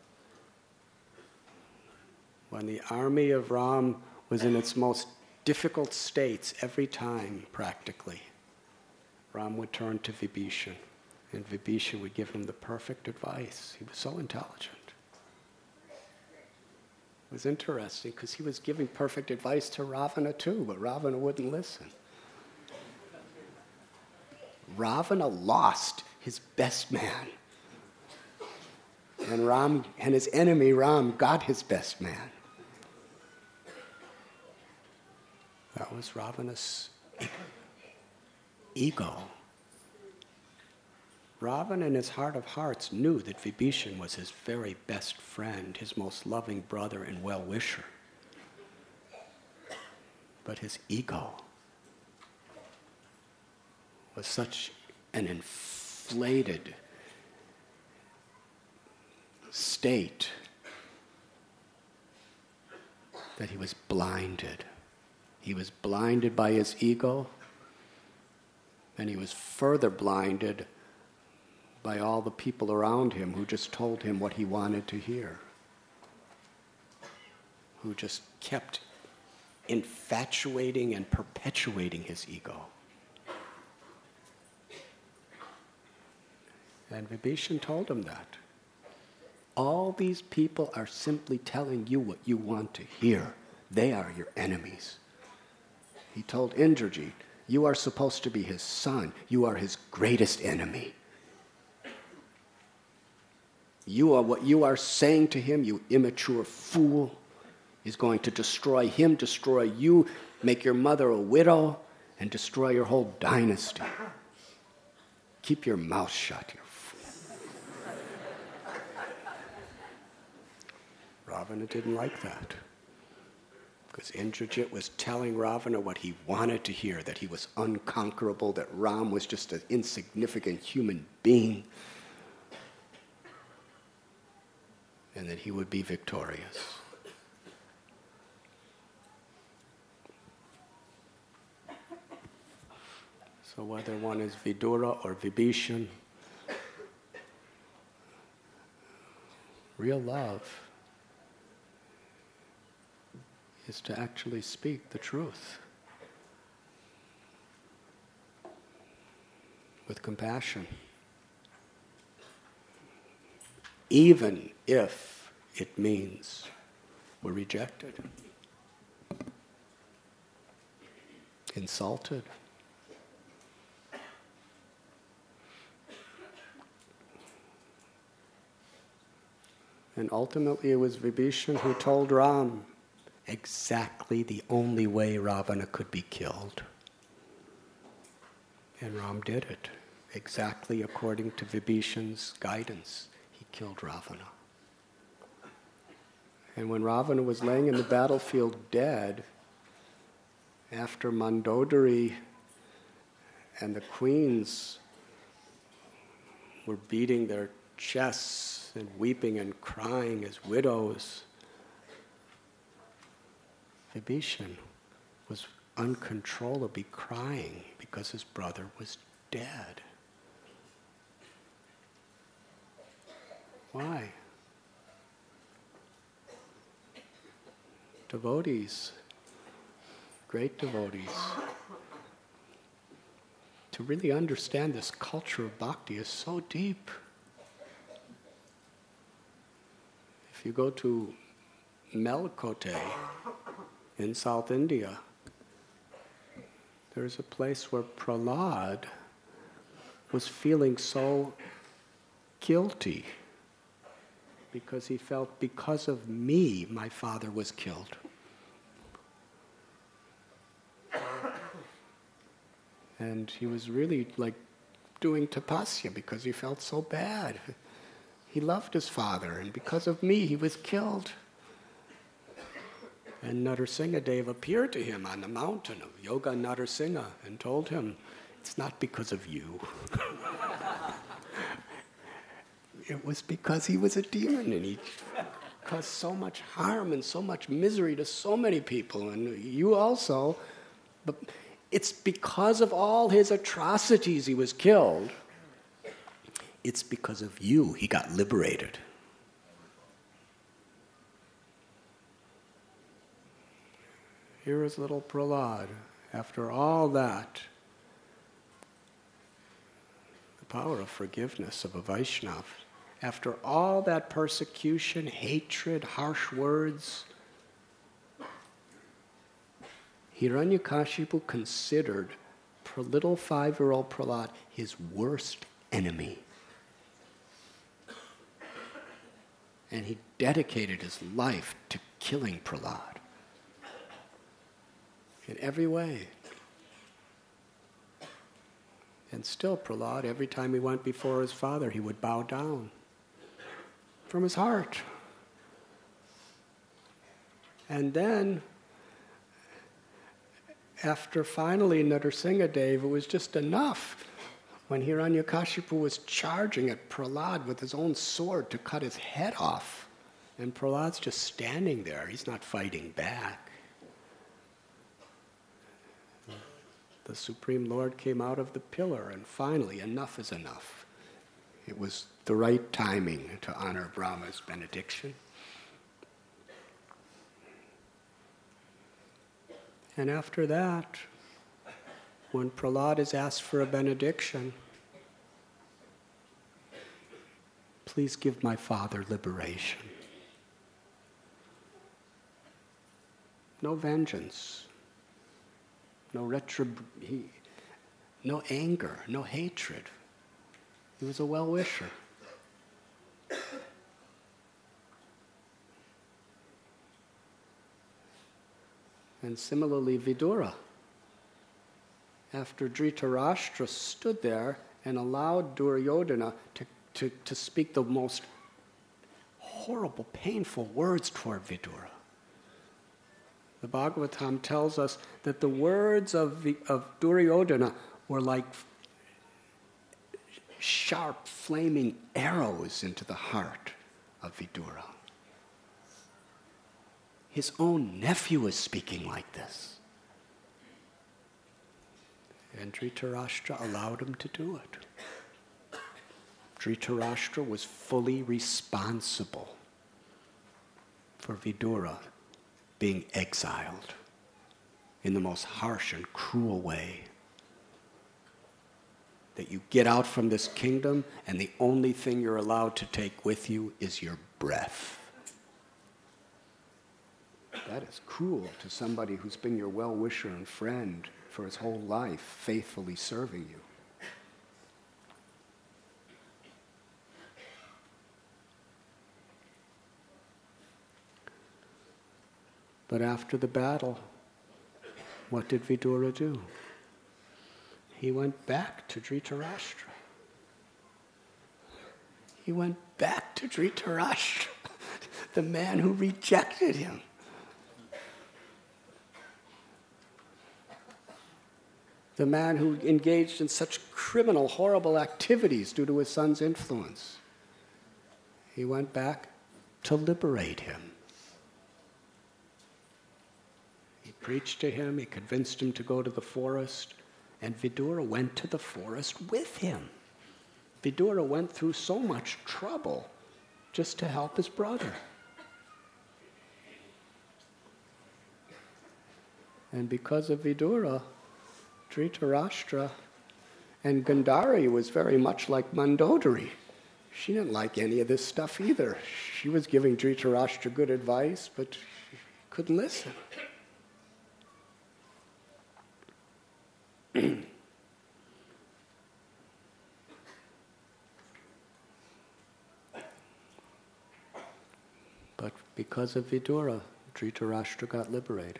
When the army of Ram was in its most difficult states, every time practically, Ram would turn to Vibhishan, and Vibhishan would give him the perfect advice. He was so intelligent. It was interesting because he was giving perfect advice to Ravana too, but Ravana wouldn't listen. Ravana lost his best man. And Ram and his enemy Ram got his best man. That was Ravana's ego. Ravana in his heart of hearts knew that Vibhishan was his very best friend, his most loving brother and well-wisher. But his ego was such an inflated state that he was blinded. He was blinded by his ego, and he was further blinded by all the people around him who just told him what he wanted to hear, who just kept infatuating and perpetuating his ego. And Vibhishan told him that. All these people are simply telling you what you want to hear. They are your enemies. He told Indrajit, you are supposed to be his son. You are his greatest enemy. You are what you are saying to him, you immature fool, is going to destroy him, destroy you, make your mother a widow, and destroy your whole dynasty. Keep your mouth shut, you fool. Ravana didn't like that. Because Indrajit was telling Ravana what he wanted to hear, that he was unconquerable, that Ram was just an insignificant human being, and that he would be victorious. So whether one is Vidura or Vibhishan, real love is to actually speak the truth with compassion, even if it means we're rejected, insulted. And ultimately it was Vibhishan who told Ram exactly the only way Ravana could be killed. And Ram did it, exactly according to Vibhishan's guidance. He killed Ravana. And when Ravana was laying in the battlefield dead, after Mandodari and the queens were beating their chests and weeping and crying as widows, Vibhishan was uncontrollably crying because his brother was dead. Why? Devotees, great devotees, to really understand this culture of bhakti is so deep. If you go to Melkote in South India, there's a place where Prahlad was feeling so guilty because he felt, because of me, my father was killed. And he was really like doing tapasya because he felt so bad. He loved his father, and because of me, he was killed. And Narsingha Dev appeared to him on the mountain of Yoga Narsingha and told him, it's not because of you. It was because he was a demon and he caused so much harm and so much misery to so many people. And you also But it's because of all his atrocities he was killed. It's because of you he got liberated. Here is little Prahlad. After all that, the power of forgiveness of a Vaishnava, after all that persecution, hatred, harsh words, Hiranyakashipu considered little five-year-old Prahlad his worst enemy. And he dedicated his life to killing Prahlad in every way. And still Prahlad, every time he went before his father, he would bow down from his heart. And then, after finally Narasimhadev, it was just enough. When Hiranyakashipu was charging at Prahlad with his own sword to cut his head off, and Prahlad's just standing there, he's not fighting back. The Supreme Lord came out of the pillar, and finally, enough is enough. It was the right timing to honor Brahma's benediction. And after that, when Prahlad is asked for a benediction, please give my father liberation. No vengeance. No retrib- he, no anger, no hatred. He was a well-wisher. And similarly, Vidura, after Dhritarashtra stood there and allowed Duryodhana to, to, to speak the most horrible, painful words toward Vidura. The Bhagavatam tells us that the words of, of Duryodhana were like sharp, flaming arrows into the heart of Vidura. His own nephew is speaking like this. And Dhritarashtra allowed him to do it. Dhritarashtra was fully responsible for Vidura being exiled in the most harsh and cruel way. That you get out from this kingdom and the only thing you're allowed to take with you is your breath. That is cruel to somebody who's been your well-wisher and friend for his whole life, faithfully serving you. But after the battle, what did Vidura do? He went back to Dhritarashtra. He went back to Dhritarashtra, the man who rejected him. The man who engaged in such criminal, horrible activities due to his son's influence. He went back to liberate him. He preached to him, he convinced him to go to the forest, and Vidura went to the forest with him. Vidura went through so much trouble just to help his brother. And because of Vidura, Dhritarashtra and Gandhari was very much like Mandodari. She didn't like any of this stuff either. She was giving Dhritarashtra good advice, but she couldn't listen. But because of Vidura, Dhritarashtra got liberated.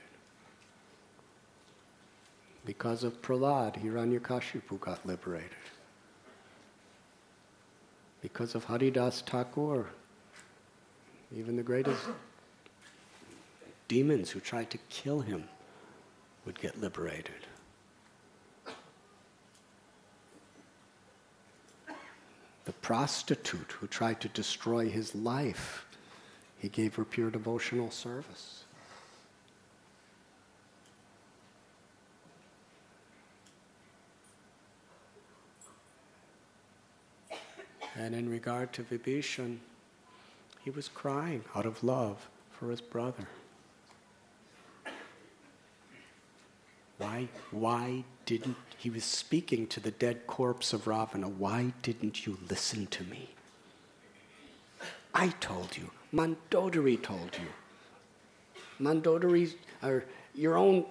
Because of Prahlad, Hiranyakashipu got liberated. Because of Haridas Thakur, even the greatest demons who tried to kill him would get liberated. The prostitute who tried to destroy his life, he gave her pure devotional service. And in regard to Vibhishan, he was crying out of love for his brother. Why, why didn't, he was speaking to the dead corpse of Ravana, why didn't you listen to me? I told you, Mandodari told you. Mandodari, or your own,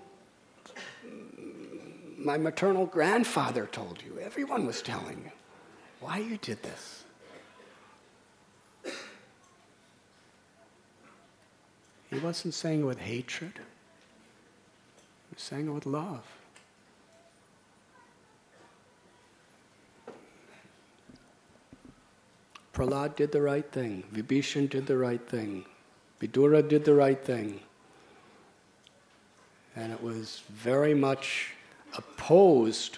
my maternal grandfather told you. Everyone was telling you why you did this. He wasn't saying it with hatred. He was saying it with love. Prahlad did the right thing. Vibhishan did the right thing. Vidura did the right thing. And it was very much opposed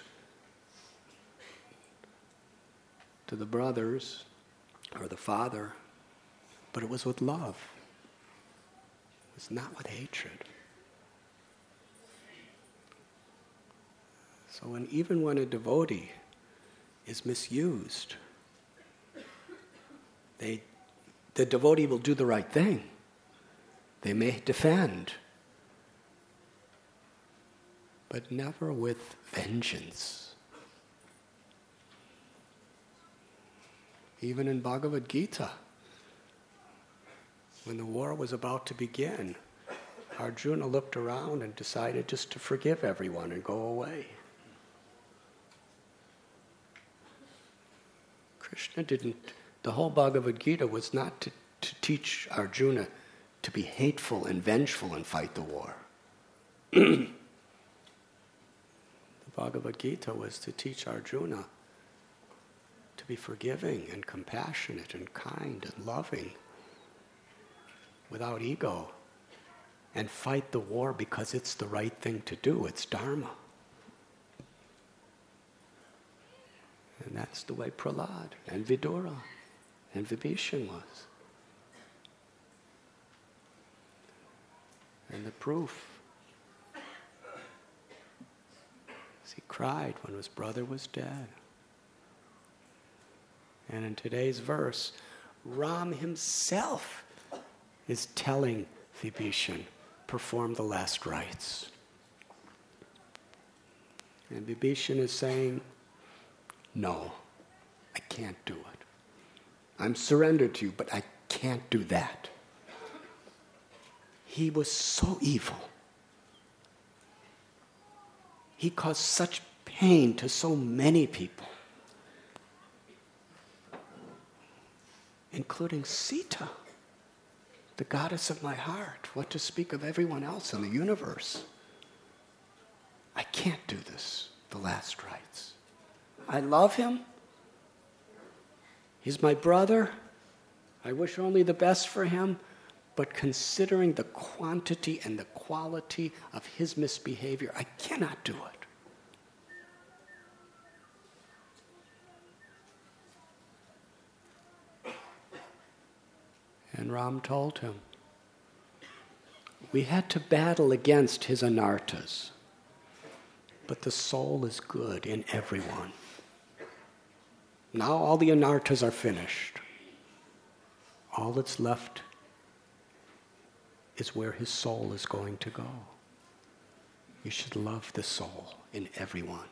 to the brothers or the father, but it was with love. It was not with hatred. So when, even when a devotee is misused, they, the devotee will do the right thing. They may defend, but never with vengeance. Even in Bhagavad Gita, when the war was about to begin, Arjuna looked around and decided just to forgive everyone and go away. Krishna didn't, the whole Bhagavad Gita was not to, to teach Arjuna to be hateful and vengeful and fight the war. The Bhagavad Gita was to teach Arjuna to be forgiving and compassionate and kind and loving without ego and fight the war because it's the right thing to do. It's Dharma. And that's the way Prahlad and Vidura and Vibhishan was. And the proof is he cried when his brother was dead. And in today's verse, Ram himself is telling Vibhishan, perform the last rites. And Vibhishan is saying, no, I can't do it. I'm surrendered to you, but I can't do that. He was so evil. He caused such pain to so many people, including Sita, the goddess of my heart. What to speak of everyone else in the universe? I can't do this, the last rites. I love him. He's my brother. I wish only the best for him. But considering the quantity and the quality of his misbehavior, I cannot do it. And Ram told him, we had to battle against his anarthas, but the soul is good in everyone. Now all the anarthas are finished. All that's left is where his soul is going to go. You should love the soul in everyone.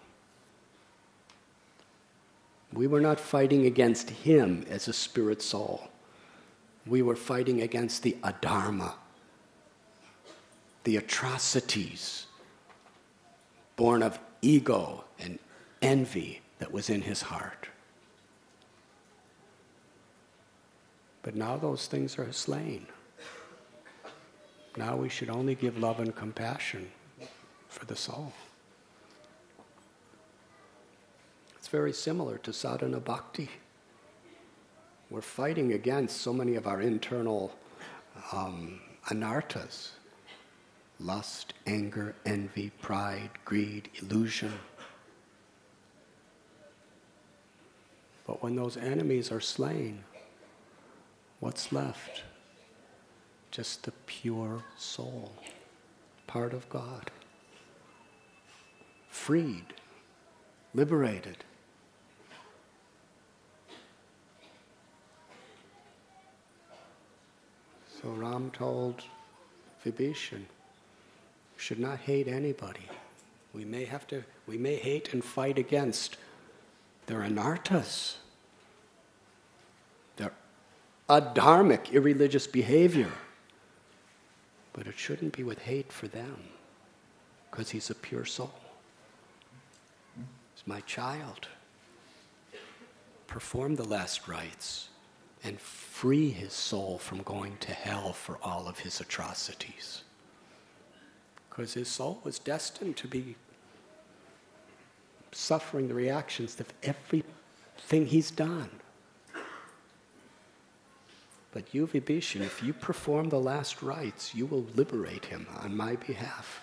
We were not fighting against him as a spirit soul. We were fighting against the adharma, the atrocities born of ego and envy that was in his heart. But now those things are slain. Now we should only give love and compassion for the soul. It's very similar to sadhana bhakti. We're fighting against so many of our internal um, anarthas. Lust, anger, envy, pride, greed, illusion. But when those enemies are slain, what's left? Just the pure soul, part of God. Freed, liberated. Ram told Vibhishan, "You should not hate anybody. We may have to, we may hate and fight against their anarthas, their adharmic, irreligious behavior. But it shouldn't be with hate for them, because he's a pure soul. He's my child. Perform the last rites and free his soul from going to hell for all of his atrocities. Because his soul was destined to be suffering the reactions of everything he's done. But you, Vibhishan, if you perform the last rites, you will liberate him on my behalf."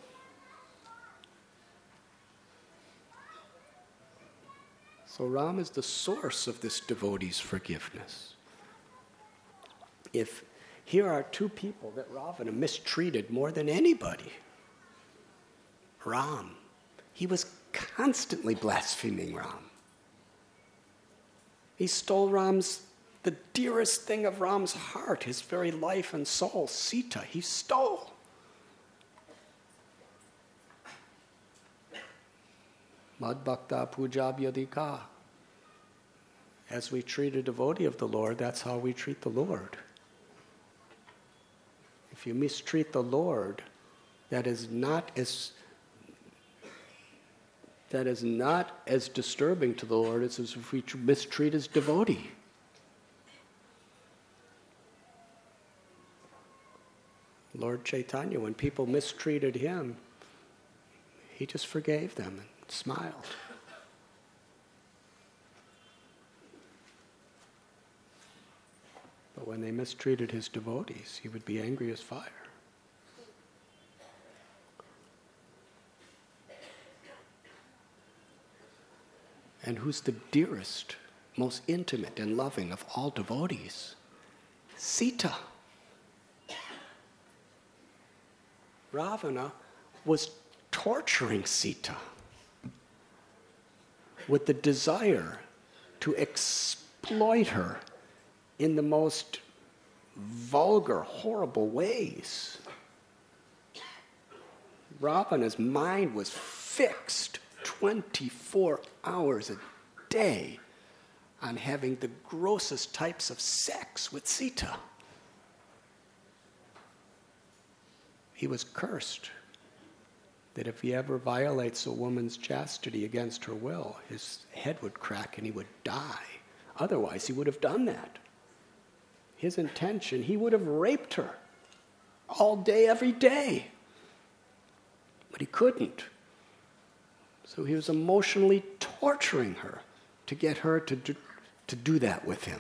So Ram is the source of this devotee's forgiveness. If here are two people that Ravana mistreated more than anybody, Ram, he was constantly blaspheming Ram. He stole Ram's, the dearest thing of Ram's heart, his very life and soul, Sita, he stole. Mad bhakta pujabhyadika. As we treat a devotee of the Lord, that's how we treat the Lord. If you mistreat the Lord, that is not as that is not as disturbing to the Lord as if we mistreat his devotee. Lord Chaitanya, when people mistreated him, he just forgave them and smiled. But when they mistreated his devotees, he would be angry as fire. And who's the dearest, most intimate and loving of all devotees? Sita. Ravana was torturing Sita with the desire to exploit her in the most vulgar, horrible ways. Ravana's mind was fixed twenty-four hours a day on having the grossest types of sex with Sita. He was cursed that if he ever violates a woman's chastity against her will, his head would crack and he would die. Otherwise, he would have done that. His intention, he would have raped her all day, every day. But he couldn't. So he was emotionally torturing her to get her to do, to do that with him.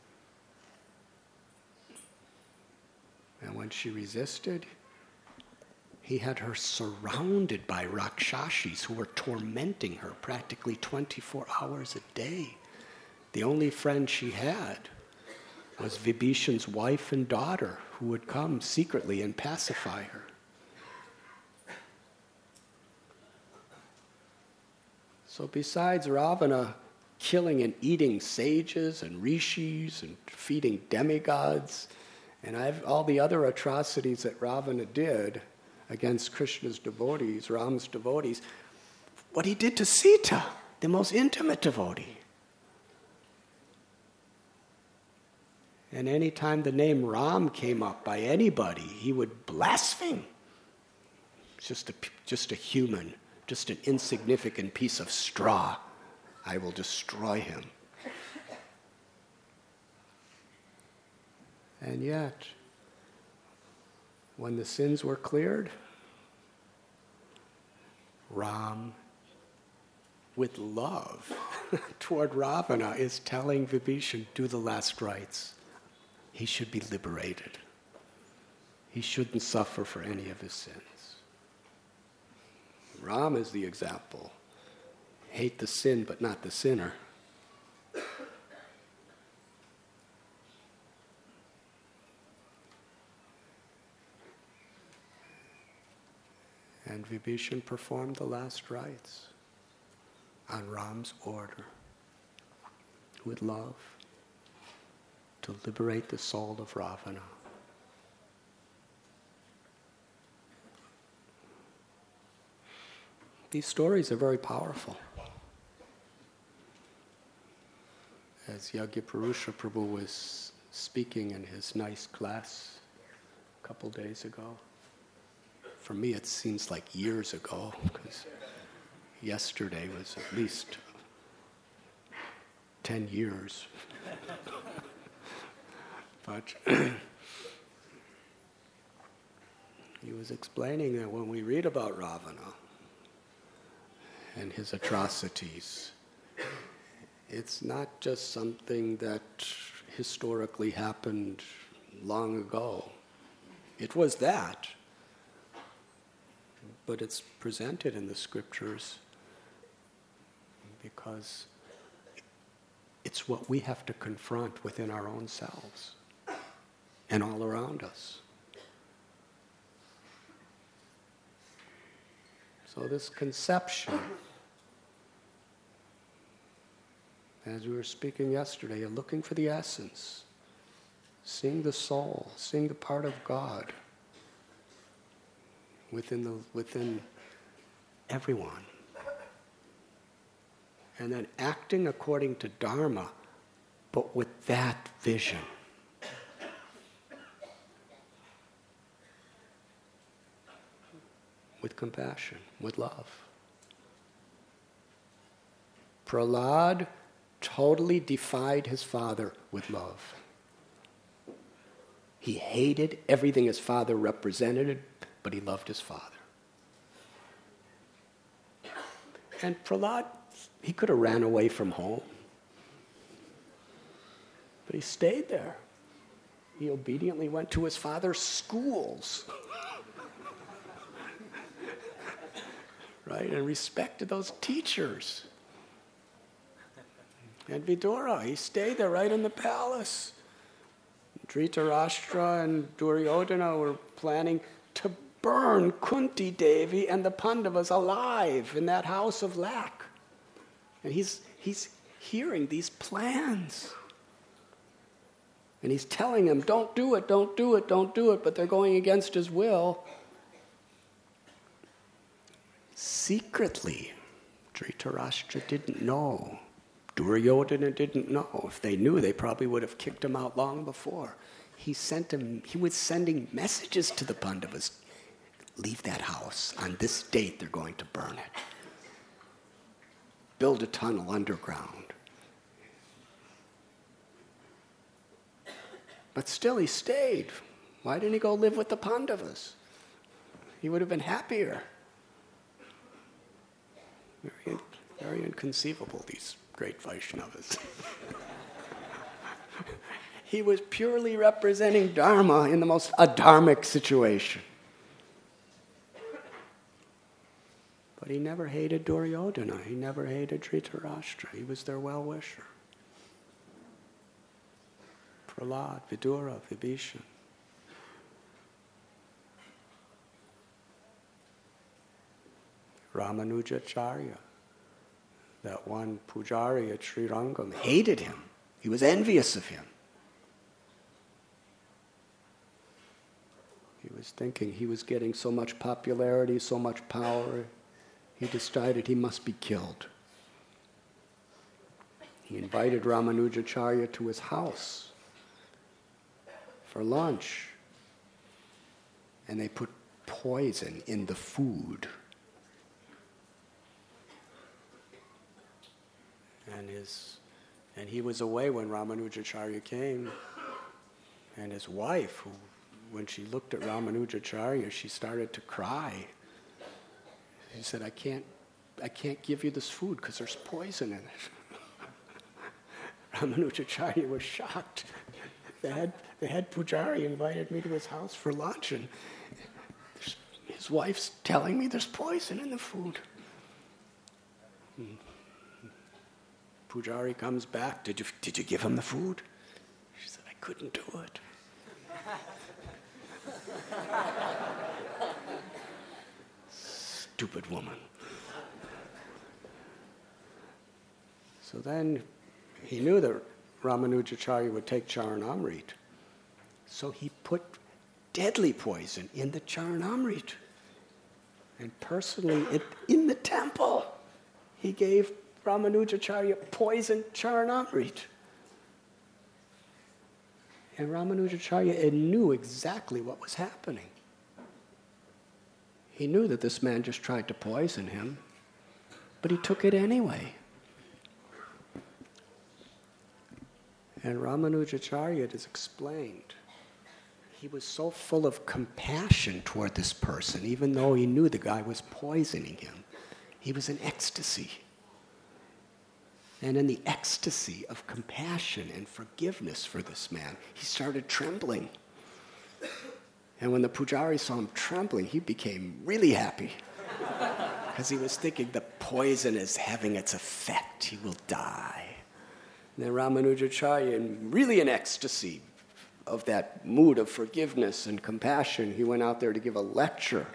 And when she resisted, he had her surrounded by Rakshashis who were tormenting her practically twenty-four hours a day. The only friend she had was Vibhishan's wife and daughter, who would come secretly and pacify her. So besides Ravana killing and eating sages and rishis and feeding demigods, and I've, all the other atrocities that Ravana did against Krishna's devotees, Ram's devotees, what he did to Sita, the most intimate devotee. And any time the name Ram came up by anybody, he would blaspheme. Just a, just a human, just an insignificant piece of straw. I will destroy him. And yet, when the sins were cleared, Ram, with love toward Ravana, is telling Vibhishan, do the last rites. He should be liberated. He shouldn't suffer for any of his sins. Ram is the example. Hate the sin, but not the sinner. And Vibhishan performed the last rites on Ram's order with love to liberate the soul of Ravana. these stories are very powerful. As Yajnaparusha Prabhu was speaking in his nice class a couple days ago, for me it seems like years ago, because yesterday was at least ten years. But he was explaining that when we read about Ravana and his atrocities, it's not just something that historically happened long ago. It was that, but it's presented in the scriptures because it's what we have to confront within our own selves and all around us. So this conception, as we were speaking yesterday, of looking for the essence, seeing the soul, seeing the part of God within the within everyone, and then acting according to Dharma, but with that vision. With compassion, with love. Prahlad totally defied his father with love. He hated everything his father represented, but he loved his father. And Prahlad, he could have ran away from home, but he stayed there. He obediently went to his father's schools. Right, and respected those teachers. And Vidura, he stayed there right in the palace. Dhritarashtra and Duryodhana were planning to burn Kunti Devi and the Pandavas alive in that house of lac. And he's, he's hearing these plans. And he's telling them, don't do it, don't do it, don't do it, but they're going against his will. Secretly, Dhritarashtra didn't know. Duryodhana didn't know. If they knew, they probably would have kicked him out long before. He sent him, he was sending messages to the Pandavas. Leave that house. On this date, they're going to burn it. Build a tunnel underground. But still, he stayed. Why didn't he go live with the Pandavas? He would have been happier. Very, very inconceivable, these great Vaishnavas. He was purely representing Dharma in the most adharmic situation. But he never hated Duryodhana. He never hated Dhritarashtra. He was their well-wisher. Prahlad, Vidura, Vibhishan. Ramanujacharya, that one pujari at Sri Rangam, hated him. He was envious of him. He was thinking he was getting so much popularity, so much power, he decided he must be killed. He invited Ramanujacharya to his house for lunch, and they put poison in the food. And his, and he was away when Ramanujacharya came, and his wife, who, when she looked at Ramanujacharya, she started to cry. She said, "I can't, I can't give you this food because there's poison in it." Ramanujacharya was shocked. The head, the head pujari invited me to his house for lunch, and his wife's telling me there's poison in the food. Hmm. Pujari comes back. Did you, did you give him the food? She said, "I couldn't do it." Stupid woman. So then he knew that Ramanujacharya would take Charanamrit. So he put deadly poison in the Charanamrit. And personally, it, in the temple, he gave Ramanujacharya poisoned Charanamrita. And Ramanujacharya knew exactly what was happening. He knew that this man just tried to poison him, but he took it anyway. And Ramanujacharya has explained, he was so full of compassion toward this person, even though he knew the guy was poisoning him. He was in ecstasy. And in the ecstasy of compassion and forgiveness for this man, he started trembling. And when the pujari saw him trembling, he became really happy. Because he was thinking the poison is having its effect. He will die. And then Ramanujacharya, really in ecstasy of that mood of forgiveness and compassion, he went out there to give a lecture.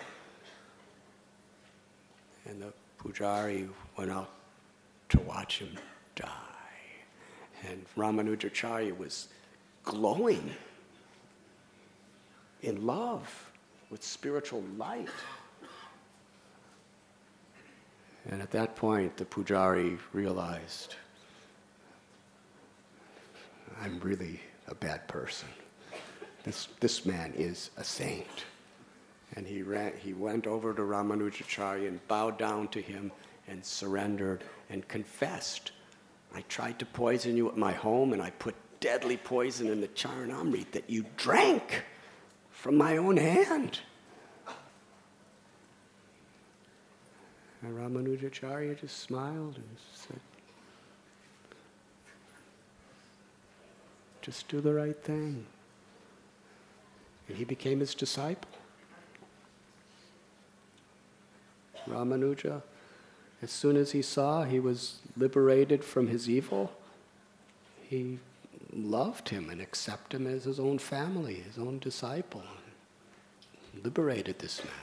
And the pujari went out to watch him die. And Ramanujacharya was glowing in love with spiritual light. And at that point, the pujari realized, I'm really a bad person. This, this man is a saint. And he, ran, he went over to Ramanujacharya and bowed down to him and surrendered and confessed. I tried to poison you at my home, and I put deadly poison in the Charanamrita that you drank from my own hand. And Ramanujacharya just smiled and said, just do the right thing. And he became his disciple. Ramanuja, as soon as he saw he was liberated from his evil, he loved him and accepted him as his own family, his own disciple, and liberated this man.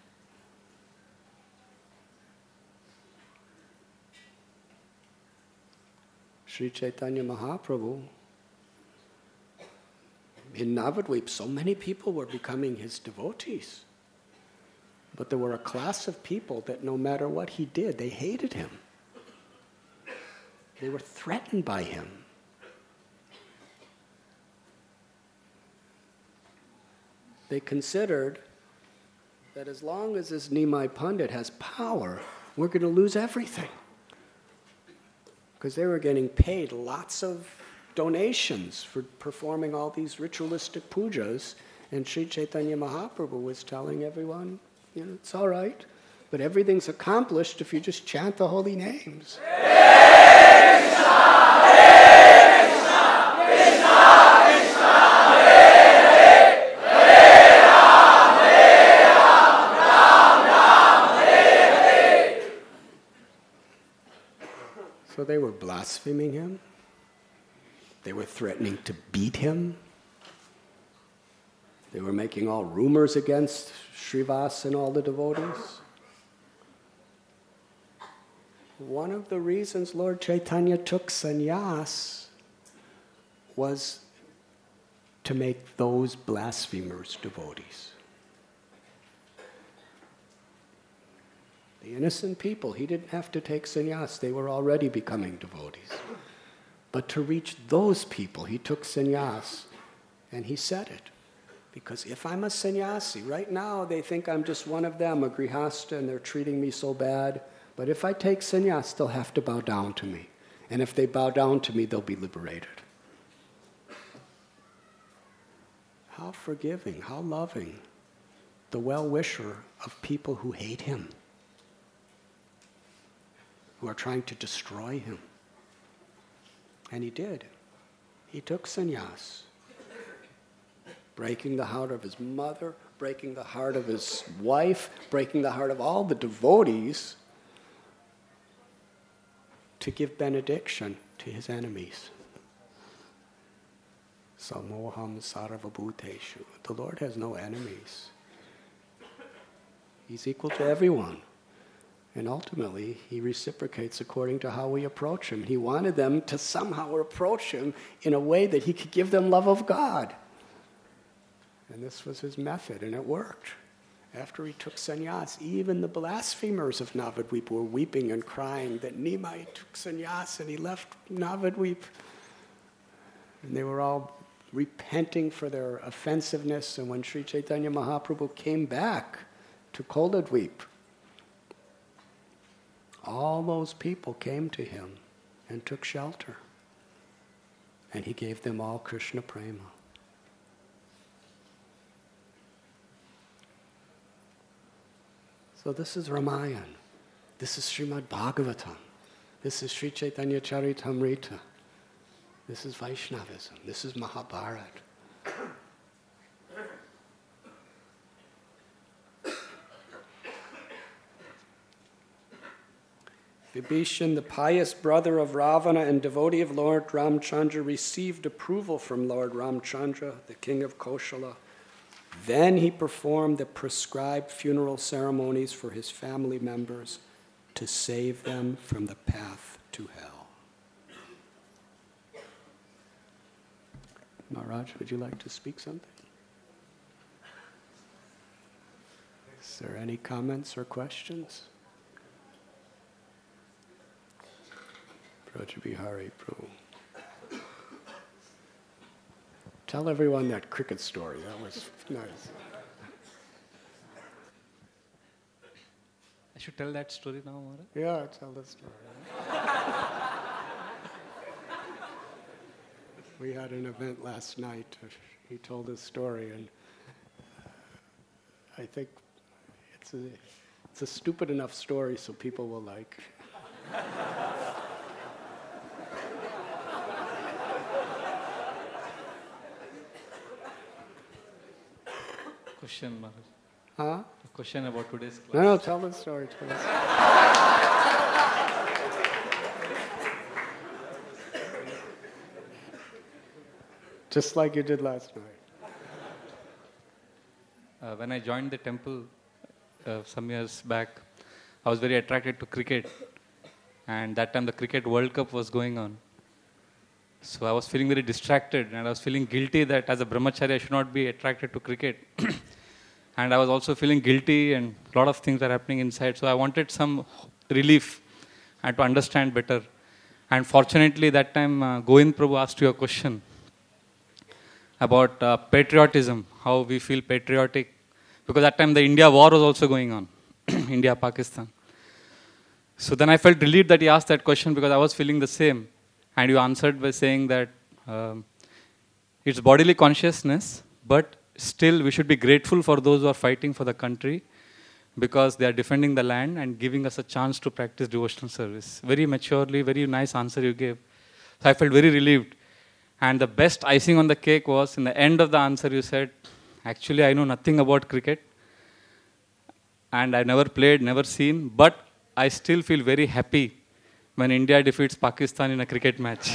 Sri Chaitanya Mahaprabhu, in Navadvip, so many people were becoming his devotees. But there were a class of people that no matter what he did, they hated him. They were threatened by him. They considered that as long as this Nimai Pandit has power, we're going to lose everything. Because they were getting paid lots of donations for performing all these ritualistic pujas, and Sri Chaitanya Mahaprabhu was telling everyone, you know, it's all right, but everything's accomplished if you just chant the holy names. Hare Krishna, Hare Krishna, Krishna Krishna, Hare Hare, Hare Ram, Hare Ram, Ram Ram, Hare Hare. So they were blaspheming him. They were threatening to beat him. They were making all rumors against Srivas and all the devotees. One of the reasons Lord Chaitanya took sannyas was to make those blasphemers devotees. The innocent people, he didn't have to take sannyas. They were already becoming devotees. But to reach those people, he took sannyas, and he said it. Because if I'm a sannyasi, right now they think I'm just one of them, a grihasta, and they're treating me so bad. But if I take sannyas, they'll have to bow down to me. And if they bow down to me, they'll be liberated. How forgiving, how loving, the well-wisher of people who hate him, who are trying to destroy him. And he did. He took sannyas, breaking the heart of his mother, breaking the heart of his wife, breaking the heart of all the devotees, to give benediction to his enemies. Samoham sarvabhuteshu. The Lord has no enemies. He's equal to everyone. And ultimately, he reciprocates according to how we approach him. He wanted them to somehow approach him in a way that he could give them love of God. And this was his method, and it worked. After he took sannyas, even the blasphemers of Navadvip were weeping and crying that Nimai took sannyas and he left Navadvip. And they were all repenting for their offensiveness. And when Sri Chaitanya Mahaprabhu came back to Koladvip, all those people came to him and took shelter. And he gave them all Krishna Prema. So this is Ramayana. This is Srimad Bhagavatam. This is Sri Chaitanya Charitamrita. This is Vaishnavism. This is Mahabharata. Vibhishan, the pious brother of Ravana and devotee of Lord Ramchandra, received approval from Lord Ramchandra, the king of Koshala. Then he performed the prescribed funeral ceremonies for his family members to save them from the path to hell. Maharaj, would you like to speak something? Is there any comments or questions? Brajabihari Prabhu. Tell everyone that cricket story. That was nice. I should tell that story now, Maharaj? Yeah, tell the story. We had an event last night. He told his story, and I think it's a, it's a stupid enough story so people will like. Question, Maharaj. Huh? A question about today's class. No, no, tell the story. Tell the story. Just like you did last night. Uh, when I joined the temple uh, some years back, I was very attracted to cricket. And that time the Cricket World Cup was going on. So I was feeling very distracted and I was feeling guilty that as a brahmachari I should not be attracted to cricket. And I was also feeling guilty and a lot of things were happening inside. So I wanted some relief and to understand better. And fortunately that time uh, Govind Prabhu asked you a question about uh, patriotism, how we feel patriotic. Because that time the India war was also going on, India-Pakistan. So then I felt relieved that he asked that question because I was feeling the same. And you answered by saying that um, it's bodily consciousness, but still we should be grateful for those who are fighting for the country because they are defending the land and giving us a chance to practice devotional service. Very maturely, very nice answer you gave. So I felt very relieved. And the best icing on the cake was, in the end of the answer you said, actually I know nothing about cricket and I never played, never seen, but I still feel very happy when India defeats Pakistan in a cricket match.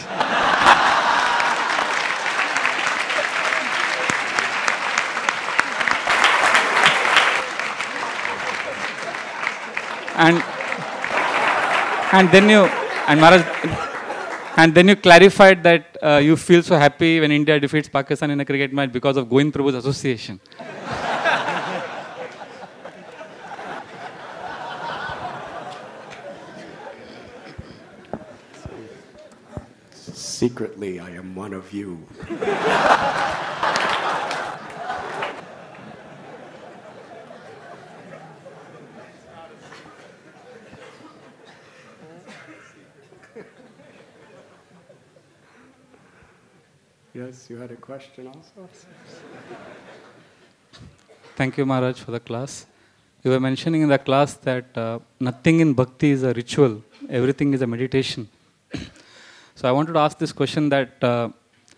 and and then you and Maharaj, and then you clarified that uh, you feel so happy when India defeats Pakistan in a cricket match because of Govind Prabhu's association. Secretly, I am one of you. Yes, you had a question also? Thank you, Maharaj, for the class. You were mentioning in the class that uh, nothing in bhakti is a ritual. Everything is a meditation. So I wanted to ask this question that... Uh,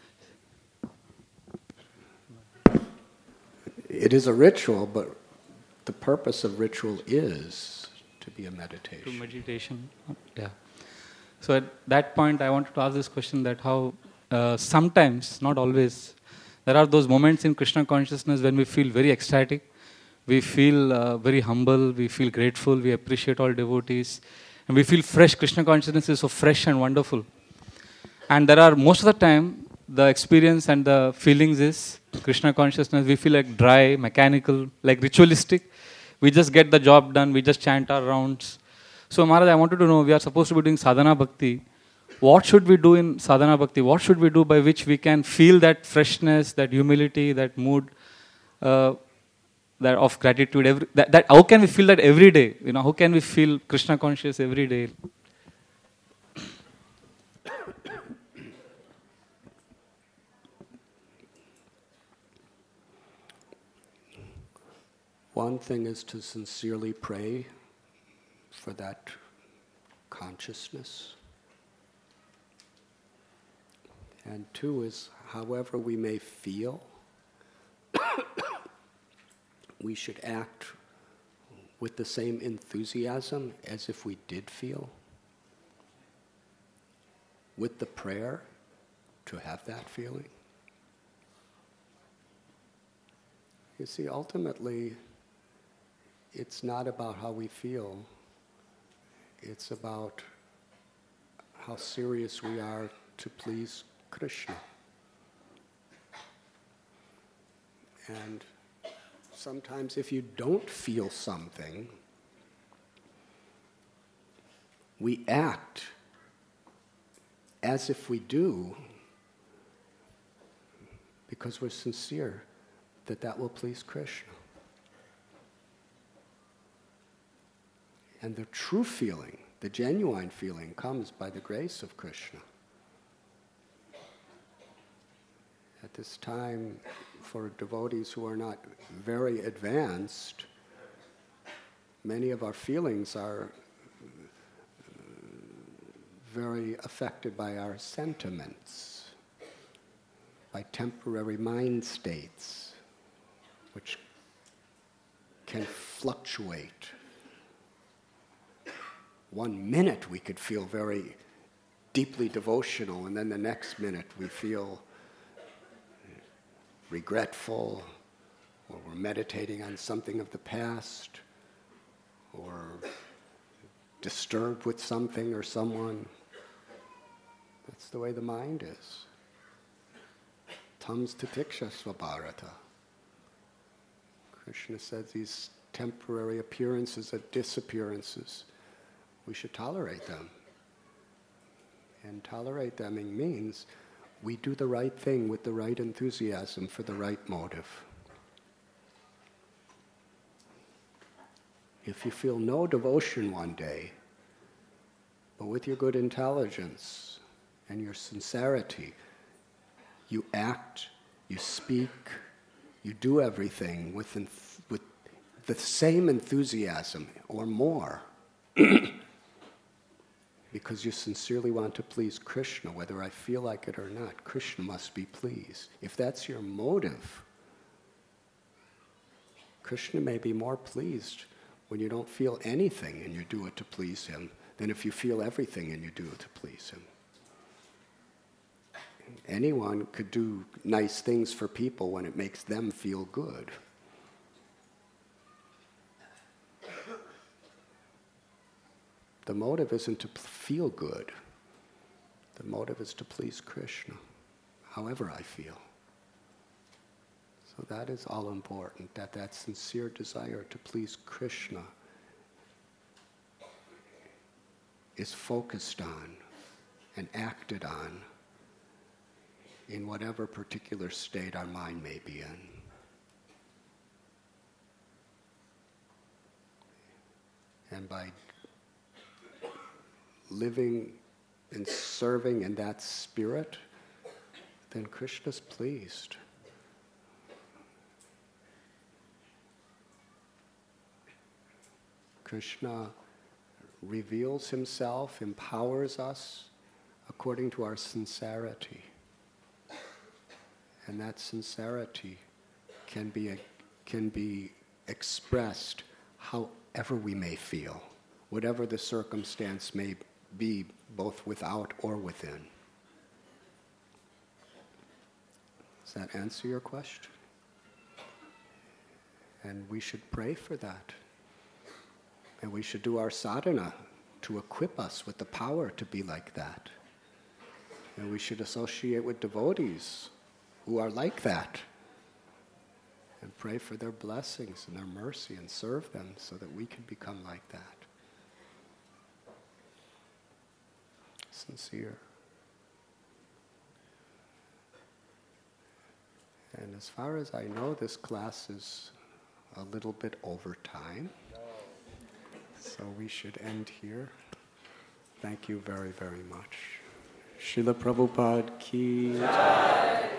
it is a ritual, but the purpose of ritual is to be a meditation. To meditation, yeah. So at that point, I wanted to ask this question that how uh, sometimes, not always, there are those moments in Krishna consciousness when we feel very ecstatic, we feel uh, very humble, we feel grateful, we appreciate all devotees, and we feel fresh. Krishna consciousness is so fresh and wonderful. And there are, most of the time, the experience and the feelings is Krishna consciousness, we feel like dry, mechanical, like ritualistic. We just get the job done, we just chant our rounds. So Maharaj, I wanted to know, we are supposed to be doing sadhana bhakti. What should we do in sadhana bhakti? What should we do by which we can feel that freshness, that humility, that mood uh, that of gratitude? Every, that, that how can we feel that every day? You know, how can we feel Krishna conscious every day? One thing is to sincerely pray for that consciousness. And two is, however we may feel, we should act with the same enthusiasm as if we did feel, with the prayer to have that feeling. You see, ultimately, it's not about how we feel. It's about how serious we are to please Krishna. And sometimes if you don't feel something, we act as if we do because we're sincere that that will please Krishna. And the true feeling, the genuine feeling, comes by the grace of Krishna. At this time, for devotees who are not very advanced, many of our feelings are very affected by our sentiments, by temporary mind states, which can fluctuate. One minute we could feel very deeply devotional, and then the next minute we feel regretful, or we're meditating on something of the past, or disturbed with something or someone. That's the way the mind is. Tams tatiksha svabharata. Krishna says these temporary appearances are disappearances. We should tolerate them. And tolerate them means we do the right thing with the right enthusiasm for the right motive. If you feel no devotion one day, but with your good intelligence and your sincerity, you act, you speak, you do everything with, enth- with the same enthusiasm or more, because you sincerely want to please Krishna, whether I feel like it or not. Krishna must be pleased. If that's your motive, Krishna may be more pleased when you don't feel anything and you do it to please him than if you feel everything and you do it to please him. Anyone could do nice things for people when it makes them feel good. The motive isn't to feel good. The motive is to please Krishna, however I feel. So that is all important, that that sincere desire to please Krishna is focused on and acted on in whatever particular state our mind may be in. And by living and serving in that spirit, then Krishna's pleased. Krishna reveals himself, empowers us according to our sincerity. And that sincerity can be, a, can be expressed however we may feel, whatever the circumstance may be, both without or within. Does that answer your question? And we should pray for that. And we should do our sadhana to equip us with the power to be like that. And we should associate with devotees who are like that and pray for their blessings and their mercy and serve them so that we can become like that. Sincere. And as far as I know, this class is a little bit over time. So we should end here. Thank you very, very much. Srila Prabhupada ki jai.